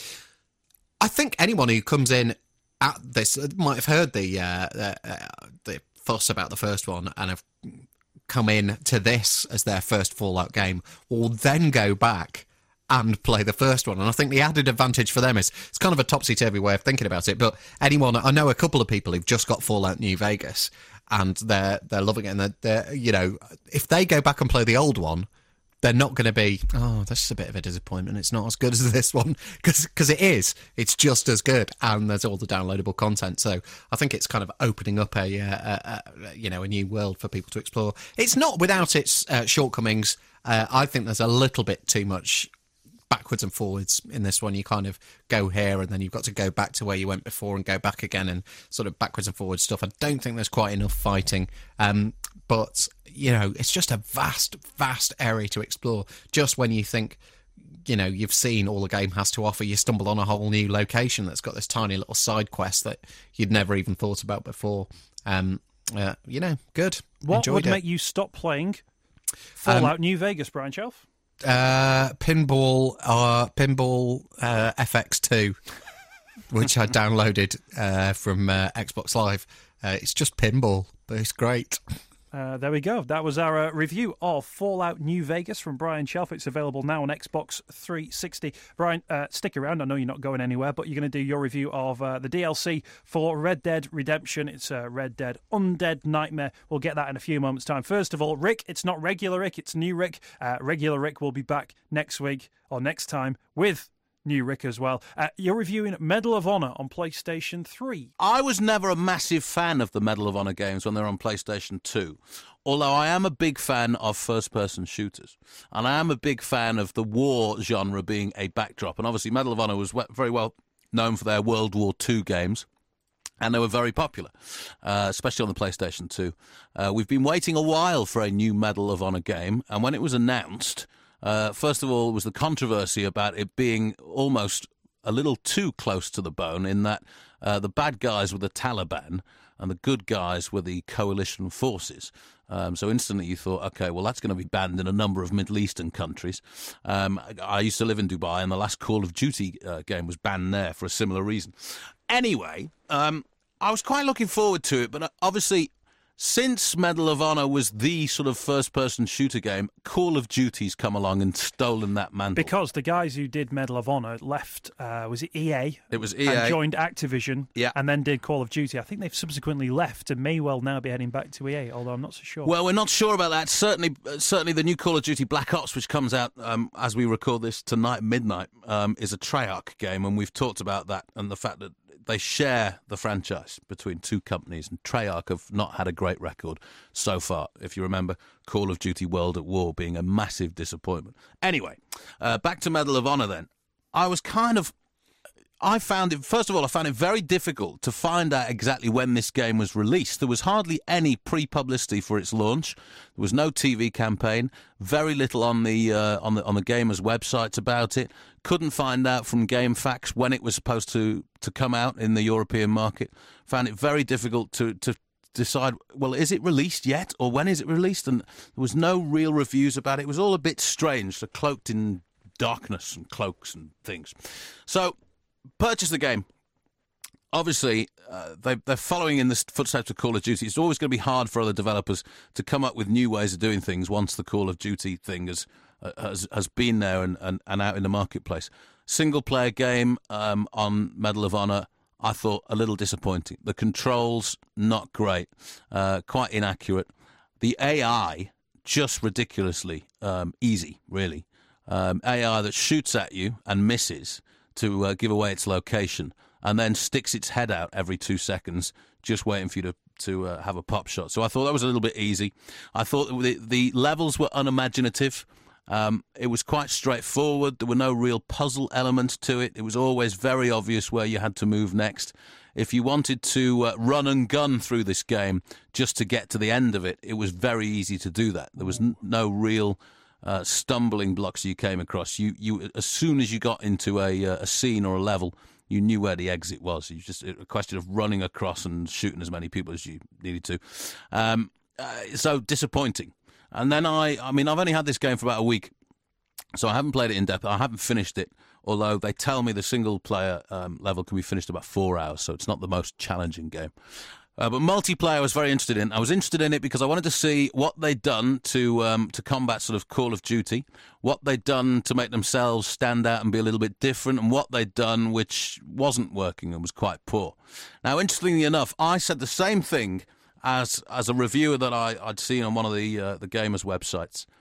I think anyone who comes in at this might have heard the, uh, uh, the fuss about the first one and have come in to this as their first Fallout game, will then go back and play the first one. And I think the added advantage for them is it's kind of a topsy-turvy way of thinking about it, but anyone, I know a couple of people who've just got Fallout New Vegas and they're they're loving it, and they're, they're you know, if they go back and play the old one, they're not going to be, oh, this is a bit of a disappointment. It's not as good as this one, because it is. It's just as good, and there's all the downloadable content. So I think it's kind of opening up a, uh, a, a you know, a new world for people to explore. It's not without its uh, shortcomings. Uh, I think there's a little bit too much backwards and forwards in this one. You kind of go here and then you've got to go back to where you went before and go back again, and sort of backwards and forwards stuff. I don't think there's quite enough fighting, um, but you know, it's just a vast, vast area to explore. Just when you think, you know, you've seen all the game has to offer, you stumble on a whole new location that's got this tiny little side quest that you'd never even thought about before. Um, uh, you know, good. What Enjoyed would it. make you stop playing Fallout um, New Vegas, Brian Shelf? Uh, pinball, uh, pinball uh, F X two, which I downloaded uh, from uh, Xbox Live. Uh, it's just pinball, but it's great. Uh, there we go. That was our uh, review of Fallout New Vegas from Brian Shelf. It's available now on Xbox three sixty. Brian, uh, stick around. I know you're not going anywhere, but you're going to do your review of uh, the D L C for Red Dead Redemption. It's uh, Red Dead Undead Nightmare. We'll get that in a few moments' time. First of all, Rick, it's not regular Rick, it's new Rick. Uh, regular Rick will be back next week or next time with new Rick as well. Uh, you're reviewing Medal of Honor on PlayStation three. I was never a massive fan of the Medal of Honor games when they were on PlayStation two, although I am a big fan of first-person shooters, and I am a big fan of the war genre being a backdrop. And obviously Medal of Honor was very well known for their World War Two games, and they were very popular, uh, especially on the PlayStation two. Uh, we've been waiting a while for a new Medal of Honor game, and when it was announced, Uh, first of all, was the controversy about it being almost a little too close to the bone, in that uh, the bad guys were the Taliban and the good guys were the coalition forces. Um, so instantly you thought, okay, well, that's going to be banned in a number of Middle Eastern countries. Um, I used to live in Dubai, and the last Call of Duty uh, game was banned there for a similar reason. Anyway, um, I was quite looking forward to it, but obviously, since Medal of Honor was the sort of first-person shooter game, Call of Duty's come along and stolen that mantle. Because the guys who did Medal of Honor left, uh, was it E A? It was E A. And joined Activision, yeah. And then did Call of Duty. I think they've subsequently left and may well now be heading back to E A, although I'm not so sure. Well, we're not sure about that. Certainly, uh, certainly the new Call of Duty Black Ops, which comes out um, as we record this tonight, midnight, um, is a Treyarch game, and we've talked about that and the fact that they share the franchise between two companies, and Treyarch have not had a great record so far. If you remember, Call of Duty World at War being a massive disappointment. Anyway, uh, back to Medal of Honor then. I was kind of... I found it, first of all, I found it very difficult to find out exactly when this game was released. There was hardly any pre-publicity for its launch. There was no T V campaign, very little on the uh, on the on the gamers' websites about it. Couldn't find out from GameFAQs when it was supposed to, to come out in the European market. Found it very difficult to, to decide, well, is it released yet, or when is it released? And there was no real reviews about it. It was all a bit strange, so cloaked in darkness and cloaks and things. So... purchase the game. Obviously, uh, they, they're following in the footsteps of Call of Duty. It's always going to be hard for other developers to come up with new ways of doing things once the Call of Duty thing has uh, has, has been there and, and, and out in the marketplace. Single-player game um, on Medal of Honor, I thought a little disappointing. The controls, not great, uh, quite inaccurate. The A I, just ridiculously um, easy, really. Um, A I that shoots at you and misses to uh, give away its location, and then sticks its head out every two seconds, just waiting for you to, to uh, have a pop shot. So I thought that was a little bit easy. I thought the, the levels were unimaginative. Um, it was quite straightforward. There were no real puzzle elements to it. It was always very obvious where you had to move next. If you wanted to uh, run and gun through this game just to get to the end of it, it was very easy to do that. There was n- no real... Uh, stumbling blocks you came across. You, you, as soon as you got into a, uh, a scene or a level, you knew where the exit was. It was just a question of running across and shooting as many people as you needed to. Um, uh, so disappointing. And then I, I mean, I've only had this game for about a week, so I haven't played it in depth. I haven't finished it, although they tell me the single-player um, level can be finished in about four hours, so it's not the most challenging game. Uh, but multiplayer I was very interested in. I was interested in it because I wanted to see what they'd done to um, to combat sort of Call of Duty, what they'd done to make themselves stand out and be a little bit different, and what they'd done which wasn't working and was quite poor. Now, interestingly enough, I said the same thing as as a reviewer that I, I'd seen on one of the uh, the gamers' websites.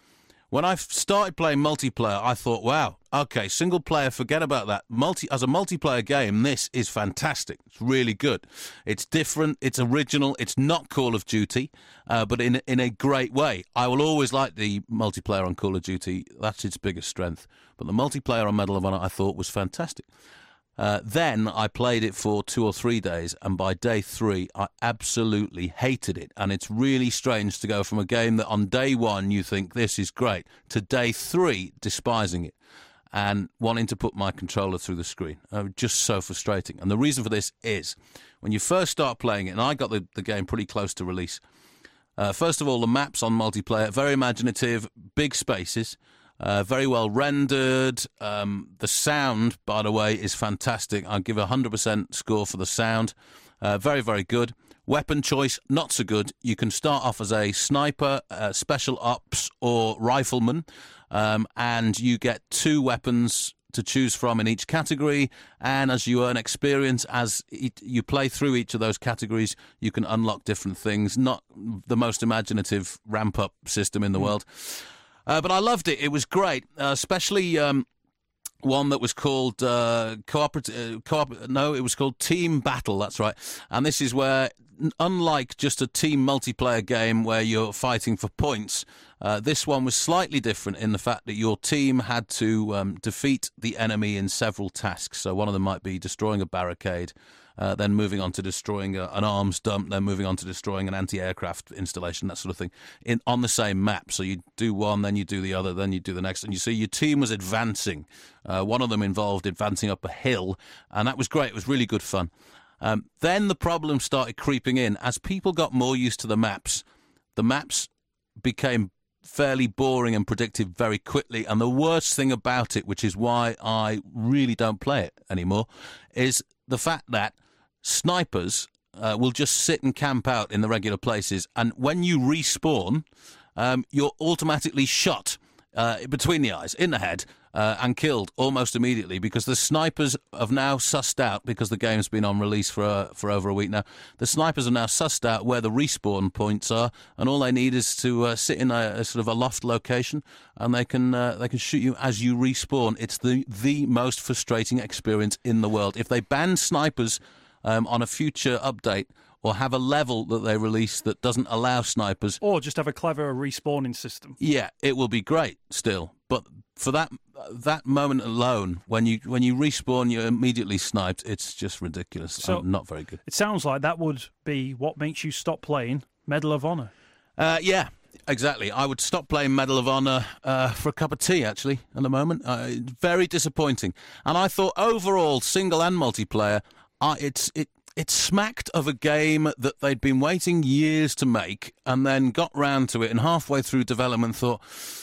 When I started playing multiplayer, I thought, wow, okay, single player, forget about that. Multi As a multiplayer game, this is fantastic. It's really good. It's different, it's original, it's not Call of Duty, uh, but in, in a great way. I will always like the multiplayer on Call of Duty. That's its biggest strength. But the multiplayer on Medal of Honor I thought was fantastic. Uh, then I played it for two or three days, and by day three, I absolutely hated it. And it's really strange to go from a game that on day one you think this is great to day three despising it and wanting to put my controller through the screen. Uh, just so frustrating. And the reason for this is when you first start playing it, and I got the, the game pretty close to release, uh, first of all, the maps on multiplayer, very imaginative, big spaces. Uh, very well rendered. Um, the sound, by the way, is fantastic. I'll give a one hundred percent score for the sound. Uh, very, very good. Weapon choice, not so good. You can start off as a sniper, uh, special ops, or rifleman, um, and you get two weapons to choose from in each category. And as you earn experience, as it, you play through each of those categories, you can unlock different things. Not the most imaginative ramp-up system in the mm. world. Uh, but I loved it. It was great, uh, especially um, one that was called uh, cooperative. Uh, co-op- no, it was called Team Battle. That's right. And this is where, unlike just a team multiplayer game where you're fighting for points, uh, this one was slightly different in the fact that your team had to um, defeat the enemy in several tasks. So one of them might be destroying a barricade. Uh, then moving on to destroying a, an arms dump, then moving on to destroying an anti-aircraft installation, that sort of thing, in on the same map. So you do one, then you do the other, then you do the next. And you see your team was advancing. Uh, one of them involved advancing up a hill, and that was great. It was really good fun. Um, then the problem started creeping in. As people got more used to the maps, the maps became fairly boring and predictive very quickly. And the worst thing about it, which is why I really don't play it anymore, is the fact that snipers uh, will just sit and camp out in the regular places, and when you respawn, um, you're automatically shot uh, between the eyes, in the head, uh, and killed almost immediately, because the snipers have now sussed out, because the game's been on release for uh, for over a week now, the snipers have now sussed out where the respawn points are, and all they need is to uh, sit in a, a sort of a loft location, and they can uh, they can shoot you as you respawn. It's the the most frustrating experience in the world. If they ban snipers Um, on a future update, or have a level that they release that doesn't allow snipers, or just have a clever respawning system, yeah, it will be great still. But for that that moment alone, when you when you respawn, you're immediately sniped. It's just ridiculous. So um, not very good. It sounds like that would be what makes you stop playing Medal of Honor. Uh, yeah. Exactly. I would stop playing Medal of Honor uh, for a cup of tea, actually, at the moment. Uh, very disappointing. And I thought overall, single and multiplayer, Uh, it's it it smacked of a game that they'd been waiting years to make, and then got round to it, and halfway through development thought,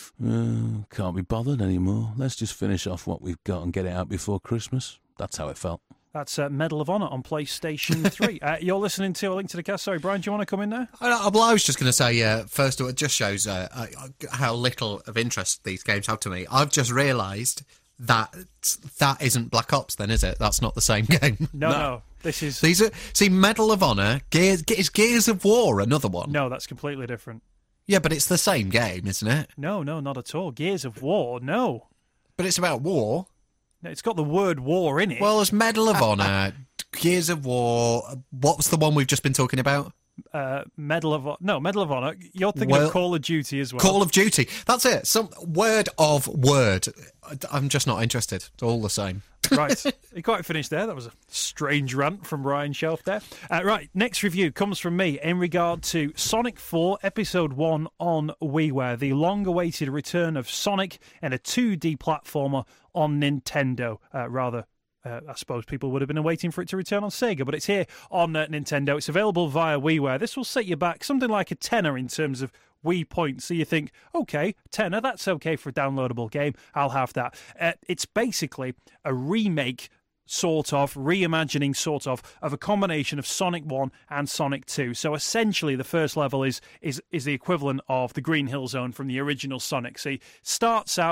uh, can't be bothered anymore. Let's just finish off what we've got and get it out before Christmas. That's how it felt. That's uh, Medal of Honor on PlayStation three. uh, you're listening to A Link to the Cast. Sorry, Brian, do you want to come in there? I, well, I was just going to say, uh, first of all, it just shows uh, how little of interest these games have to me. I've just realised that that isn't Black Ops, then, is it? That's not the same game. No, no. no. This is... These are, see, Medal of Honor, Gears, is Gears of War another one? No, that's completely different. Yeah, but it's the same game, isn't it? No, no, not at all. Gears of War, no. But it's about war. No, it's got the word war in it. Well, there's Medal of Honor, Gears of War. What's the one we've just been talking about? Uh, Medal of no Medal of Honor. You're thinking well, of Call of Duty as well. Call of Duty. That's it. Some word of word. I'm just not interested. It's all the same. Right. You quite finished there. That was a strange rant from Ryan Shelf there. Uh, right. Next review comes from me in regard to Sonic four Episode one on WiiWare, the long-awaited return of Sonic in a two D platformer on Nintendo. Uh, rather. Uh, I suppose people would have been waiting for it to return on Sega, but it's here on uh, Nintendo. It's available via WiiWare. This will set you back something like a tenner in terms of Wii points. So you think, okay, tenner, that's okay for a downloadable game. I'll have that. Uh, it's basically a remake, sort of, reimagining, sort of, of a combination of Sonic one and Sonic two. So essentially, the first level is is is the equivalent of the Green Hill Zone from the original Sonic. So he starts out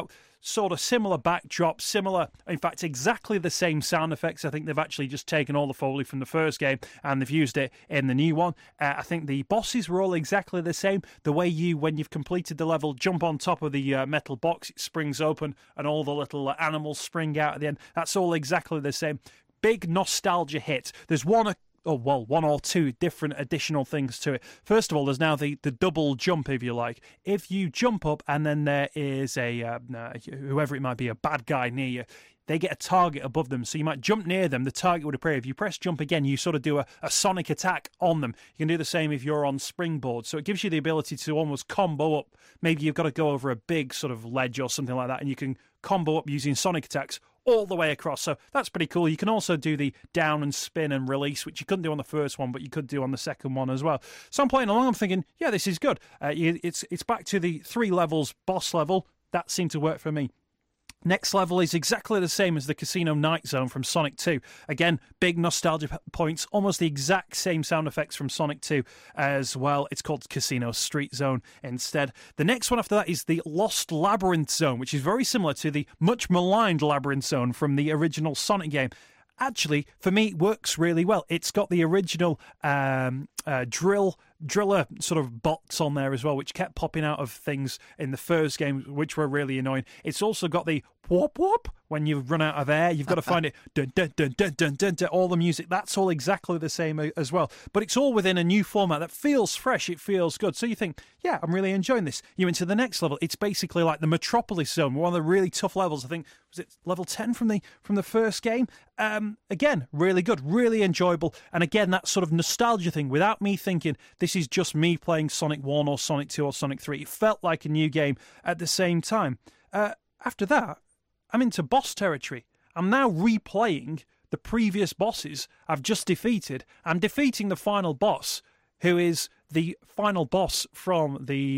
sort of similar backdrop, similar, in fact, exactly the same sound effects. I think they've actually just taken all the Foley from the first game and they've used it in the new one. Uh, I think the bosses were all exactly the same. The way you, when you've completed the level, jump on top of the uh, metal box, it springs open and all the little uh, animals spring out at the end. That's all exactly the same. Big nostalgia hit. There's one oh, well, one or two different additional things to it. First of all, there's now the, the double jump, if you like. If you jump up and then there is a, uh, uh, whoever it might be, a bad guy near you, they get a target above them. So you might jump near them, the target would appear. If you press jump again, you sort of do a, a sonic attack on them. You can do the same if you're on springboard. So it gives you the ability to almost combo up. Maybe you've got to go over a big sort of ledge or something like that, and you can combo up using sonic attacks all the way across. So that's pretty cool. You can also do the down and spin and release, which you couldn't do on the first one, but you could do on the second one as well. So I'm playing along, I'm thinking, yeah, this is good. Uh, it's it's back to the three levels boss level. That seemed to work for me. Next level is exactly the same as the Casino Night Zone from Sonic two. Again, big nostalgia points, almost the exact same sound effects from Sonic two as well. It's called Casino Street Zone instead. The next one after that is the Lost Labyrinth Zone, which is very similar to the much maligned Labyrinth Zone from the original Sonic game. Actually, for me, it works really well. It's got the original um, uh, drill driller sort of bots on there as well, which kept popping out of things in the first game, which were really annoying. It's also got the whoop whoop when you run out of air. You've got to find it. Dun, dun, dun, dun, dun, dun, dun, all the music, that's all exactly the same as well. But it's all within a new format that feels fresh. It feels good. So you think, yeah, I'm really enjoying this. You into the next level. It's basically like the Metropolis Zone, one of the really tough levels. I think, was it level ten from the from the first game? Um, again, really good, really enjoyable. And again, that sort of nostalgia thing without me thinking this is just me playing Sonic one or Sonic two or Sonic three. It felt like a new game at the same time. Uh, after that, I'm into boss territory. I'm now replaying the previous bosses I've just defeated. I'm defeating the final boss, who is the final boss from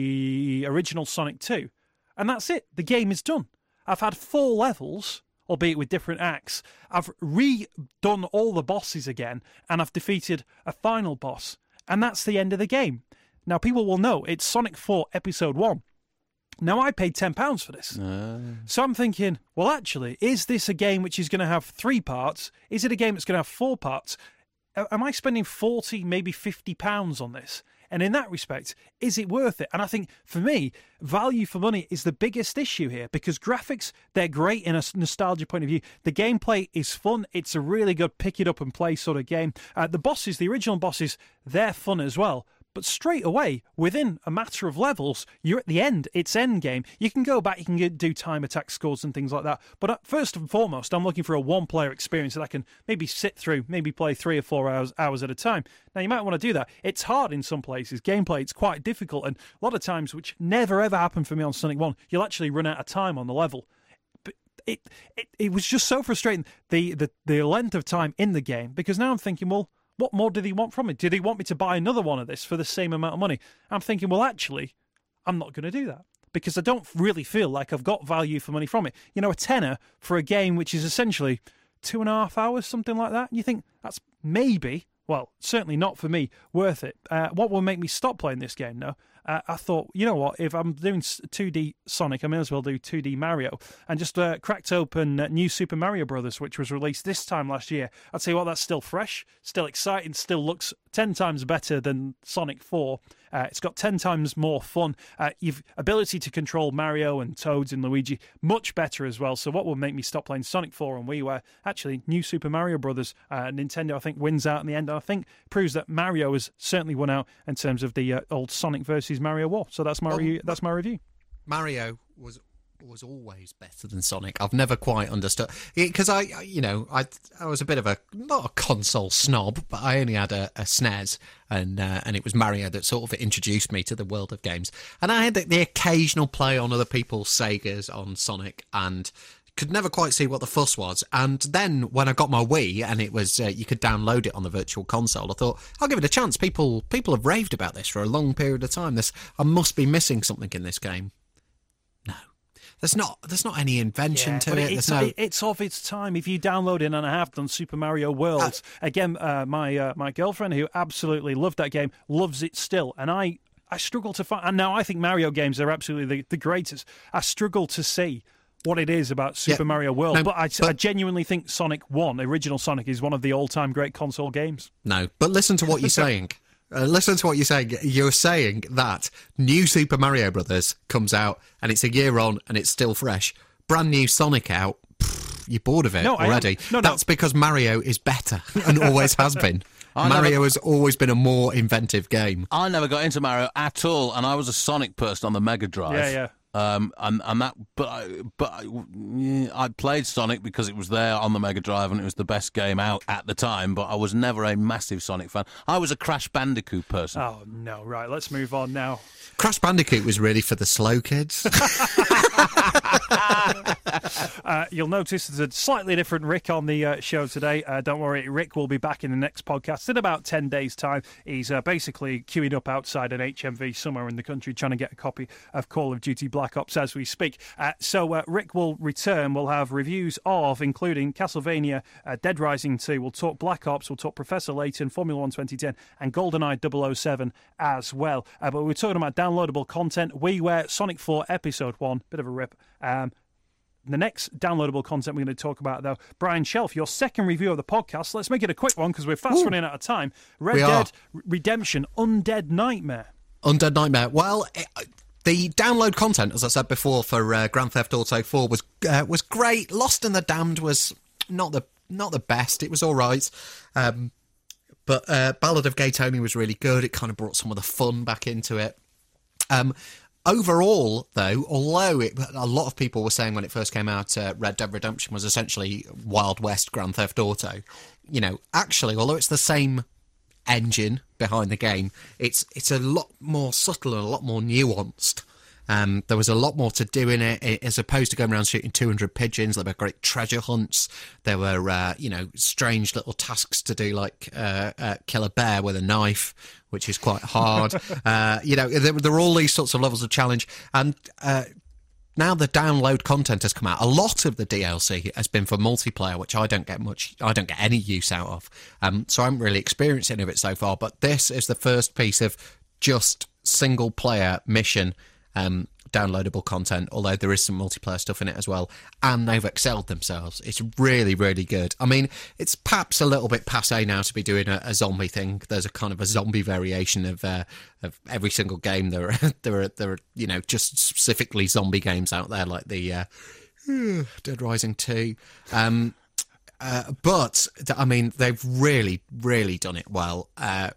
the original Sonic two. And that's it. The game is done. I've had four levels, albeit with different acts. I've redone all the bosses again, and I've defeated a final boss. And that's the end of the game. Now, people will know it's Sonic four Episode one. Now, I paid ten pounds for this. Uh. So I'm thinking, well, actually, is this a game which is going to have three parts? Is it a game that's going to have four parts? Am I spending forty, maybe fifty pounds on this? And in that respect, is it worth it? And I think, for me, value for money is the biggest issue here, because graphics, they're great in a nostalgia point of view. The gameplay is fun. It's a really good pick-it-up-and-play sort of game. Uh, the bosses, the original bosses, they're fun as well. But straight away, within a matter of levels, you're at the end. It's end game. You can go back, you can get, do time attack scores and things like that. But uh, first and foremost, I'm looking for a one-player experience that I can maybe sit through, maybe play three or four hours, hours at a time. Now, you might want to do that. It's hard in some places. Gameplay, it's quite difficult. And a lot of times, which never ever happened for me on Sonic one, you'll actually run out of time on the level. But it it, it was just so frustrating, the, the, the length of time in the game, because now I'm thinking, well, what more did he want from me? Did he want me to buy another one of this for the same amount of money? I'm thinking, well, actually, I'm not going to do that, because I don't really feel like I've got value for money from it. You know, a tenner for a game which is essentially two and a half hours, something like that. And you think that's maybe, well, certainly not for me, worth it. Uh, what will make me stop playing this game, though? Uh, I thought, you know what, if I'm doing two D Sonic, I may as well do two D Mario. And just uh, cracked open uh, New Super Mario Brothers, which was released this time last year. I'd say, well, that's still fresh, still exciting, still looks ten times better than Sonic four. Uh, it's got ten times more fun. Uh, you've ability to control Mario and Toads and Luigi much better as well. So what will make me stop playing Sonic four and WiiWare? Actually, New Super Mario Brothers, uh, Nintendo, I think, wins out in the end. And I think proves that Mario has certainly won out in terms of the uh, old Sonic versus Mario war. So that's my well, re- that's my review. Mario was was always better than Sonic. I've never quite understood, because I, you know, I I was a bit of a, not a console snob, but I only had a, a S N E S, and uh, and it was Mario that sort of introduced me to the world of games. And I had the, the occasional play on other people's Segas on Sonic, and could never quite see what the fuss was. And then when I got my Wii and it was uh, you could download it on the Virtual Console, I thought, I'll give it a chance. People people have raved about this for a long period of time. This I must be missing something in this game. No. There's not there's not any invention yeah, to but it. It's, no... it's of its time. If you download it, and I have done Super Mario World, uh, again, uh, my uh, my girlfriend, who absolutely loved that game, loves it still. And I, I struggle to find, and now I think Mario games are absolutely the, the greatest. I struggle to see what it is about Super Yeah. Mario World. No, but, I, but- I genuinely think Sonic one, original Sonic, is one of the all-time great console games. No, but listen to what you're saying. Uh, listen to what you're saying. You're saying that new Super Mario Brothers comes out and it's a year on and it's still fresh. Brand new Sonic out. Pfft, you're bored of it No, I am. already. No, no. That's because Mario is better and always has been. I Mario never- has always been a more inventive game. I never got into Mario at all, and I was a Sonic person on the Mega Drive. Yeah, yeah. Um, and, and that, but I, but I, yeah, I played Sonic because it was there on the Mega Drive and it was the best game out at the time. But I was never a massive Sonic fan. I was a Crash Bandicoot person. Oh, no. Right, let's move on now. Crash Bandicoot was really for the slow kids. Uh, you'll notice there's a slightly different Rick on the uh, show today. Uh, don't worry, Rick will be back in the next podcast in about ten days' time. He's uh, basically queuing up outside an H M V somewhere in the country trying to get a copy of Call of Duty Black Ops as we speak. Uh, so uh, Rick will return. We'll have reviews of, including Castlevania, uh, Dead Rising two. We'll talk Black Ops. We'll talk Professor Layton, Formula One twenty ten, and GoldenEye double oh seven as well. Uh, but we're talking about downloadable content. WiiWare Sonic four Episode one. Bit of a rip. Um, The next downloadable content we're going to talk about, though, Brian Shelf, your second review of the podcast. Let's make it a quick one because we're fast Ooh. running out of time. Red We Dead are. Redemption Undead Nightmare. Undead Nightmare. Well, it, the download content, as I said before, for uh, Grand Theft Auto four was uh, was great. Lost in the Damned was not the not the best. It was all right. Um, but uh, Ballad of Gay Tony was really good. It kind of brought some of the fun back into it. Um, overall, though, although it, a lot of people were saying when it first came out, uh, Red Dead Redemption was essentially Wild West Grand Theft Auto, you know, actually, although it's the same engine behind the game, it's it's a lot more subtle and a lot more nuanced. Um, there was a lot more to do in it, as opposed to going around shooting two hundred pigeons. There were great treasure hunts. There were, uh, you know, strange little tasks to do, like uh, uh, kill a bear with a knife, which is quite hard. uh, you know, there, there were all these sorts of levels of challenge. And uh, now the download content has come out. A lot of the D L C has been for multiplayer, which I don't get much, I don't get any use out of. Um, so I haven't really experienced any of it so far. But this is the first piece of just single player mission Um, downloadable content, although there is some multiplayer stuff in it as well, and they've excelled themselves. It's really, really good. I mean, it's perhaps a little bit passé now to be doing a, a zombie thing. There's a kind of a zombie variation of uh, of every single game. There are there are there are you know just specifically zombie games out there, like the uh, Dead Rising two. Um, uh, but I mean, they've really, really done it well. Uh,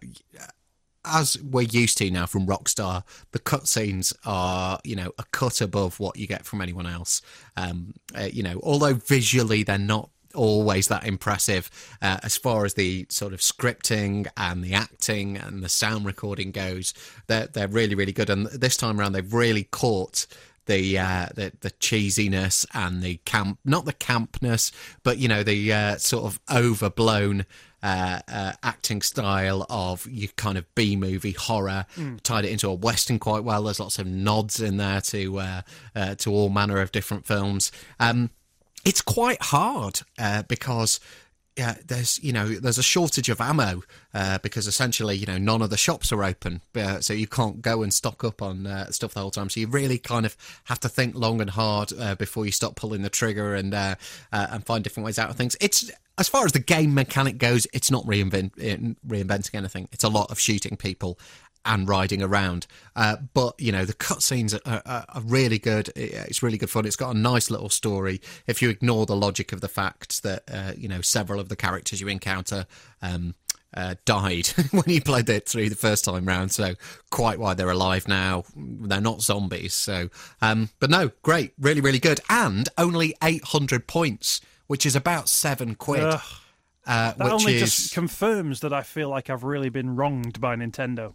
As we're used to now from Rockstar, the cutscenes are, you know, a cut above what you get from anyone else. Um, uh, you know, although visually they're not always that impressive, uh, as far as the sort of scripting and the acting and the sound recording goes, they're they're really, really good. And this time around, they've really caught the uh, the the cheesiness and the camp, not the campness, but you know the uh, sort of overblown uh, uh, acting style of your kind of B movie horror. Mm. Tied it into a western quite well. There's lots of nods in there to uh, uh, to all manner of different films. Um, it's quite hard uh, because. Yeah, there's you know there's a shortage of ammo uh, because essentially you know none of the shops are open, uh, so you can't go and stock up on uh, stuff the whole time. So you really kind of have to think long and hard uh, before you start pulling the trigger and uh, uh, and find different ways out of things. It's as far as the game mechanic goes, it's not reinvent reinventing anything. It's a lot of shooting people and riding around, uh, but you know the cutscenes are, are, are really good. It's really good fun. It's got a nice little story. If you ignore the logic of the fact that uh, you know several of the characters you encounter um, uh, died when you played it through the first time round, so quite why they're alive now. They're not zombies. So, um, but no, great, really, really good, and only eight hundred points, which is about seven quid. Ugh. Uh, that which only is... just confirms that I feel like I've really been wronged by Nintendo.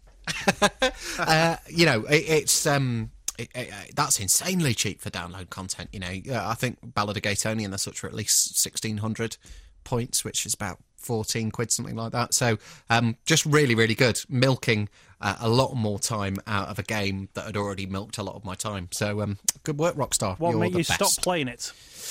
uh, you know, it, it's um, it, it, that's insanely cheap for download content. You know, uh, I think Ballad of Gay Tony and the such are at least sixteen hundred points, which is about fourteen quid, something like that. So, um, just really, really good, milking uh, a lot more time out of a game that had already milked a lot of my time. So, um, good work, Rockstar. What You're made the you best. stop playing it?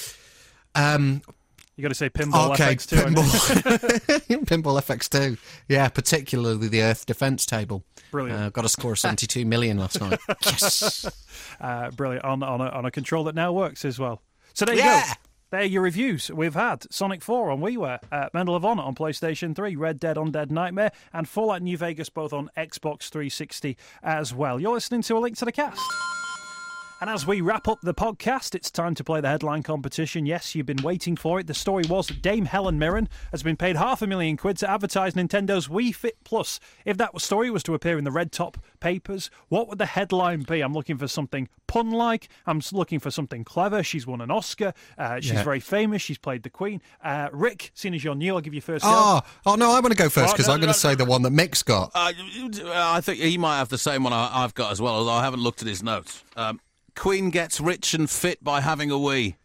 Um. You got to say Pinball okay, F X two. Pinball, Pinball F X two. Yeah, particularly the Earth Defence Table. Brilliant. Uh, got a score of seventy-two million last night. Yes. Uh, brilliant. On, on, a, on a control that now works as well. So there you Yeah. go. There are your reviews. We've had Sonic four on WiiWare, uh, Medal of Honor on PlayStation three, Red Dead Undead Nightmare, and Fallout New Vegas both on Xbox three sixty as well. You're listening to A Link to the Cast. And as we wrap up the podcast, it's time to play the headline competition. Yes, you've been waiting for it. The story was that Dame Helen Mirren has been paid half a million quid to advertise Nintendo's Wii Fit Plus. If that story was to appear in the Red Top papers, what would the headline be? I'm looking for something pun-like. I'm looking for something clever. She's won an Oscar. Uh, she's Yeah. very famous. She's played the Queen. Uh, Rick, seeing as you're new, I'll give you first go. Oh, oh no, I want to go first Oh, because no, I'm going no, to say no. the one that Mick's got. Uh, I think he might have the same one I- I've got as well, although I haven't looked at his notes. Um, Queen gets rich and fit by having a Wii.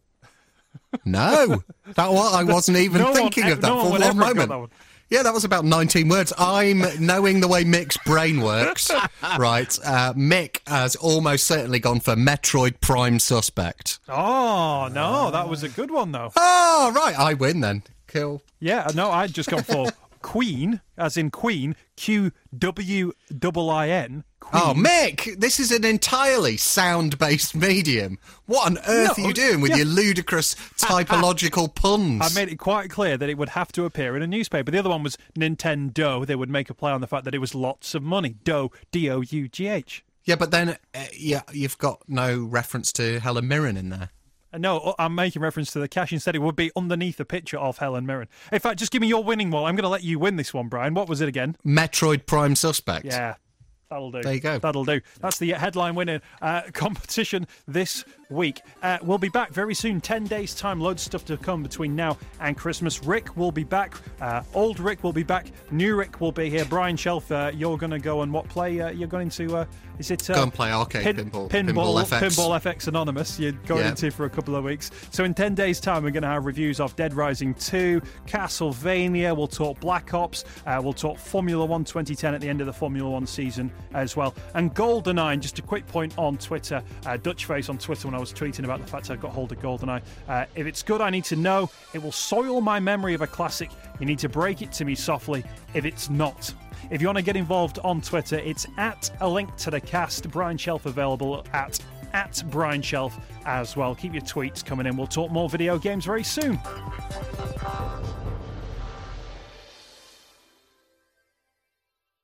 No, that one, I wasn't even No one thinking e- of that no one for would one ever have got moment. that one. Yeah, that was about nineteen words. I'm knowing the way Mick's brain works. Right, uh, Mick has almost certainly gone for Metroid Prime Suspect. Oh, no, that was a good one, though. Oh, right, I win then. Cool. Yeah, no, I'd just gone for Queen, as in Queen, Q W I I N. Queen. Oh, Mick, this is an entirely sound-based medium. What on earth No, are you doing with yeah. your ludicrous typological puns? I made it quite clear that it would have to appear in a newspaper. The other one was Nintendo. They would make a play on the fact that it was lots of money. Do, D O U G H. Yeah, but then uh, yeah, you've got no reference to Helen Mirren in there. Uh, No, I'm making reference to the cash. Instead, it would be underneath a picture of Helen Mirren. In fact, just give me your winning one. I'm going to let you win this one, Brian. What was it again? Metroid Prime Suspect. Yeah. That'll do. There you go. That'll do. That's the headline winning uh, competition this week. Uh, we'll be back very soon. Ten days' time. Loads of stuff to come between now and Christmas. Rick will be back. Uh, old Rick will be back. New Rick will be here. Brian Shelf, uh, you're going to go and what play? Uh, you're going to... Uh, is it... Uh, Go and play arcade pinball. Pinball, Pinball F X. Pinball F X Anonymous. You're going Yeah. into for a couple of weeks. So in ten days' time, we're going to have reviews of Dead Rising two, Castlevania. We'll talk Black Ops. Uh, we'll talk Formula One twenty ten at the end of the Formula One season as well. And GoldenEye, just a quick point on Twitter. Uh, Dutchface on Twitter when I was tweeting about the fact I got hold of GoldenEye. Uh, if it's good, I need to know. It will soil my memory of a classic. You need to break it to me softly if it's not. If you want to get involved on Twitter, it's at A Link to the Cast. Brian Shelf available at at Brian Shelf as well. Keep your tweets coming in. We'll talk more video games very soon.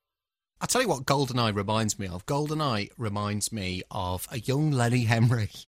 I'll tell you what GoldenEye reminds me of. GoldenEye reminds me of a young Lenny Henry.